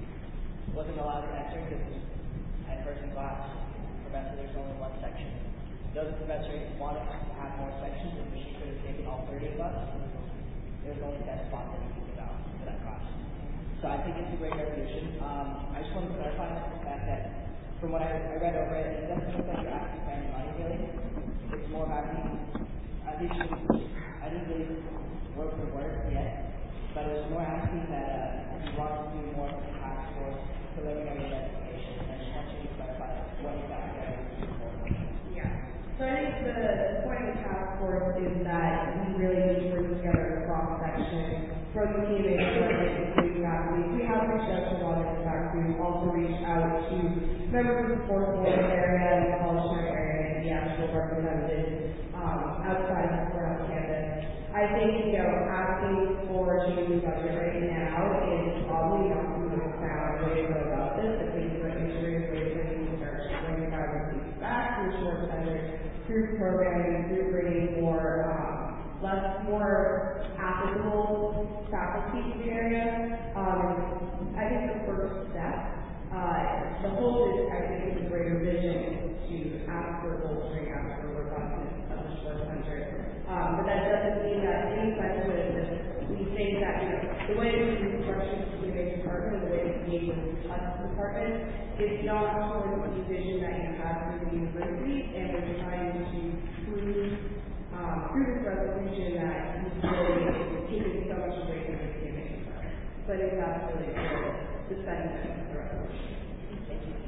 Wasn't allowed to enter because at first in class professor there's only one section. The other professor wanted us to have more sections and she could have taken all thirty of us. There was only ten spots that we could give out for that class. So I think it's a great resolution. Um, I just want to clarify the fact that from what I, I read over it, it doesn't look like you're asking for any money really. It's more asking, I think I didn't really word for word yet, but it was more asking that uh, you want to do more of the task force preliminary investigation. And I just want you to clarify what exactly I was doing for. Yeah. So I think the point of the task force is that we really need to bring together a cross section from the T M A department, including faculty. We have reached out to a lot of the faculty. We've also reached out to members of the fourth floor area and the College Town area and the actual representatives um, outside of the Cornell campus. I think, you know, asking for a change in budget right now is probably not the most sound way to go about this. I think the integrated way that we can start bringing faculty back to the short center through programming, through bringing more, um, less, more applicable faculty to the area. Um, I think the first step, uh, the hope is, I think, is a greater vision to ask for bolstering, ask for robustness of the short center. Um, but that doesn't mean that any center that we think that, you know, the way that we restructure the T M A department, the way that we cut the department, is not towards the vision that you have for the university, and we're trying to prove um, through this resolution that you've really taken so much away from the T M A department. So I think that's really the, the sentiment of the resolution. Thank you.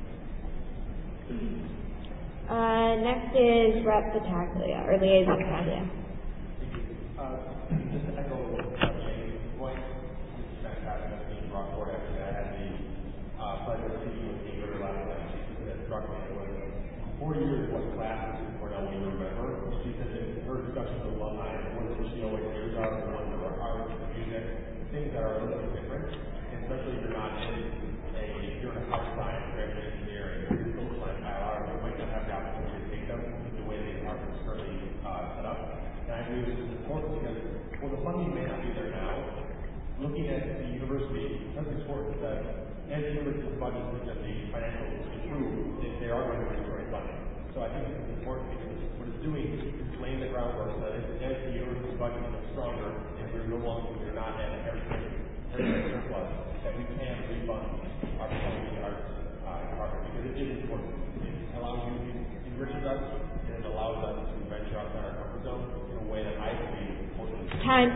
Uh, next is Rep Battaglia, or Liaison Battaglia. Uh, just to echo Jamie's point, this is fantastic being Rockport. Actually, I had the uh, pleasure of speaking with David last night. She said that struck me was four years what classes in Cornell we remember. She said that her discussions with alumni, the ones that she always hears are the ones that are art, music, things that are a little bit different. And especially if you're not in a, if you're in a hard science, or engineering, or you're social science, biology, you might not have the opportunity to take them the way the department is currently uh, set up. And I believe this is important because while the funding may not be there now, looking at the university, it's important that as the university's budget and the financials improve, if they are going to restore funding. So I think this is important because what it's doing is laying the groundwork so that as the university's budget becomes stronger and we're no longer, we're not at a heritage surplus, that we can refund our performing arts uh, department because it is important. It allows you to enriches us and it allows us to venture outside our comfort zone in a way that I believe is important. Time.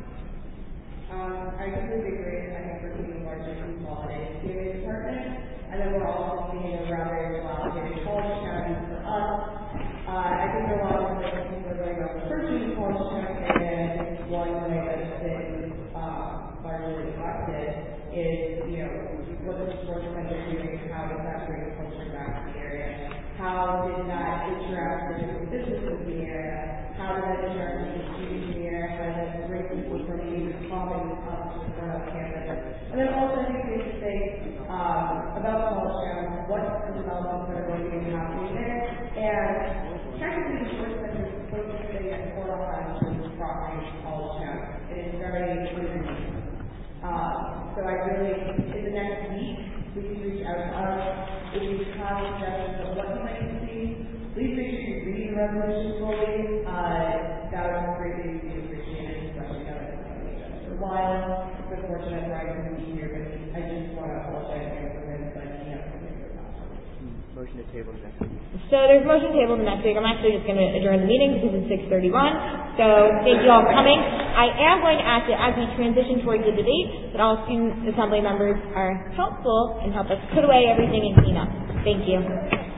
Um, I completely agree. I think we're keeping largely consolidated to the department, and then we're also seeing a rather complicated college accounting for us. Uh, I think there are a lot of different people are going about researching college accounting, and one way that's been uh, largely neglected is, you know, what the sports center is doing, how is that bringing culture back to the area, how did that interact with different businesses in the area, how did that interact with the students in the area, how did that bring people from the common up to the front of campus. And then also I think we need to think um, about the college town, what the developments that are going to be happening there, and technically the sports center is supposed to stay at Cornell High School property college town. It is very unique. Uh, so I really, in the next week, we can reach out to us. If you have suggestions of what you might see, please make sure you read the resolution fully. Uh, that would greatly be appreciated, especially now that it's been on the agenda for a while. It's unfortunate that I couldn't be here, but I just want to apologize again for this, but you know, Motion to table next week. So there's motion table the next week. I'm actually just going to adjourn the meeting because it's six thirty-one. So thank you all for coming. I am going to ask that as we transition towards the debate, that all student assembly members are helpful and help us put away everything and clean up. Thank you.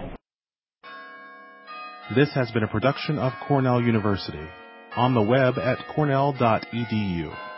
This has been a production of Cornell University. On the web at cornell dot e d u.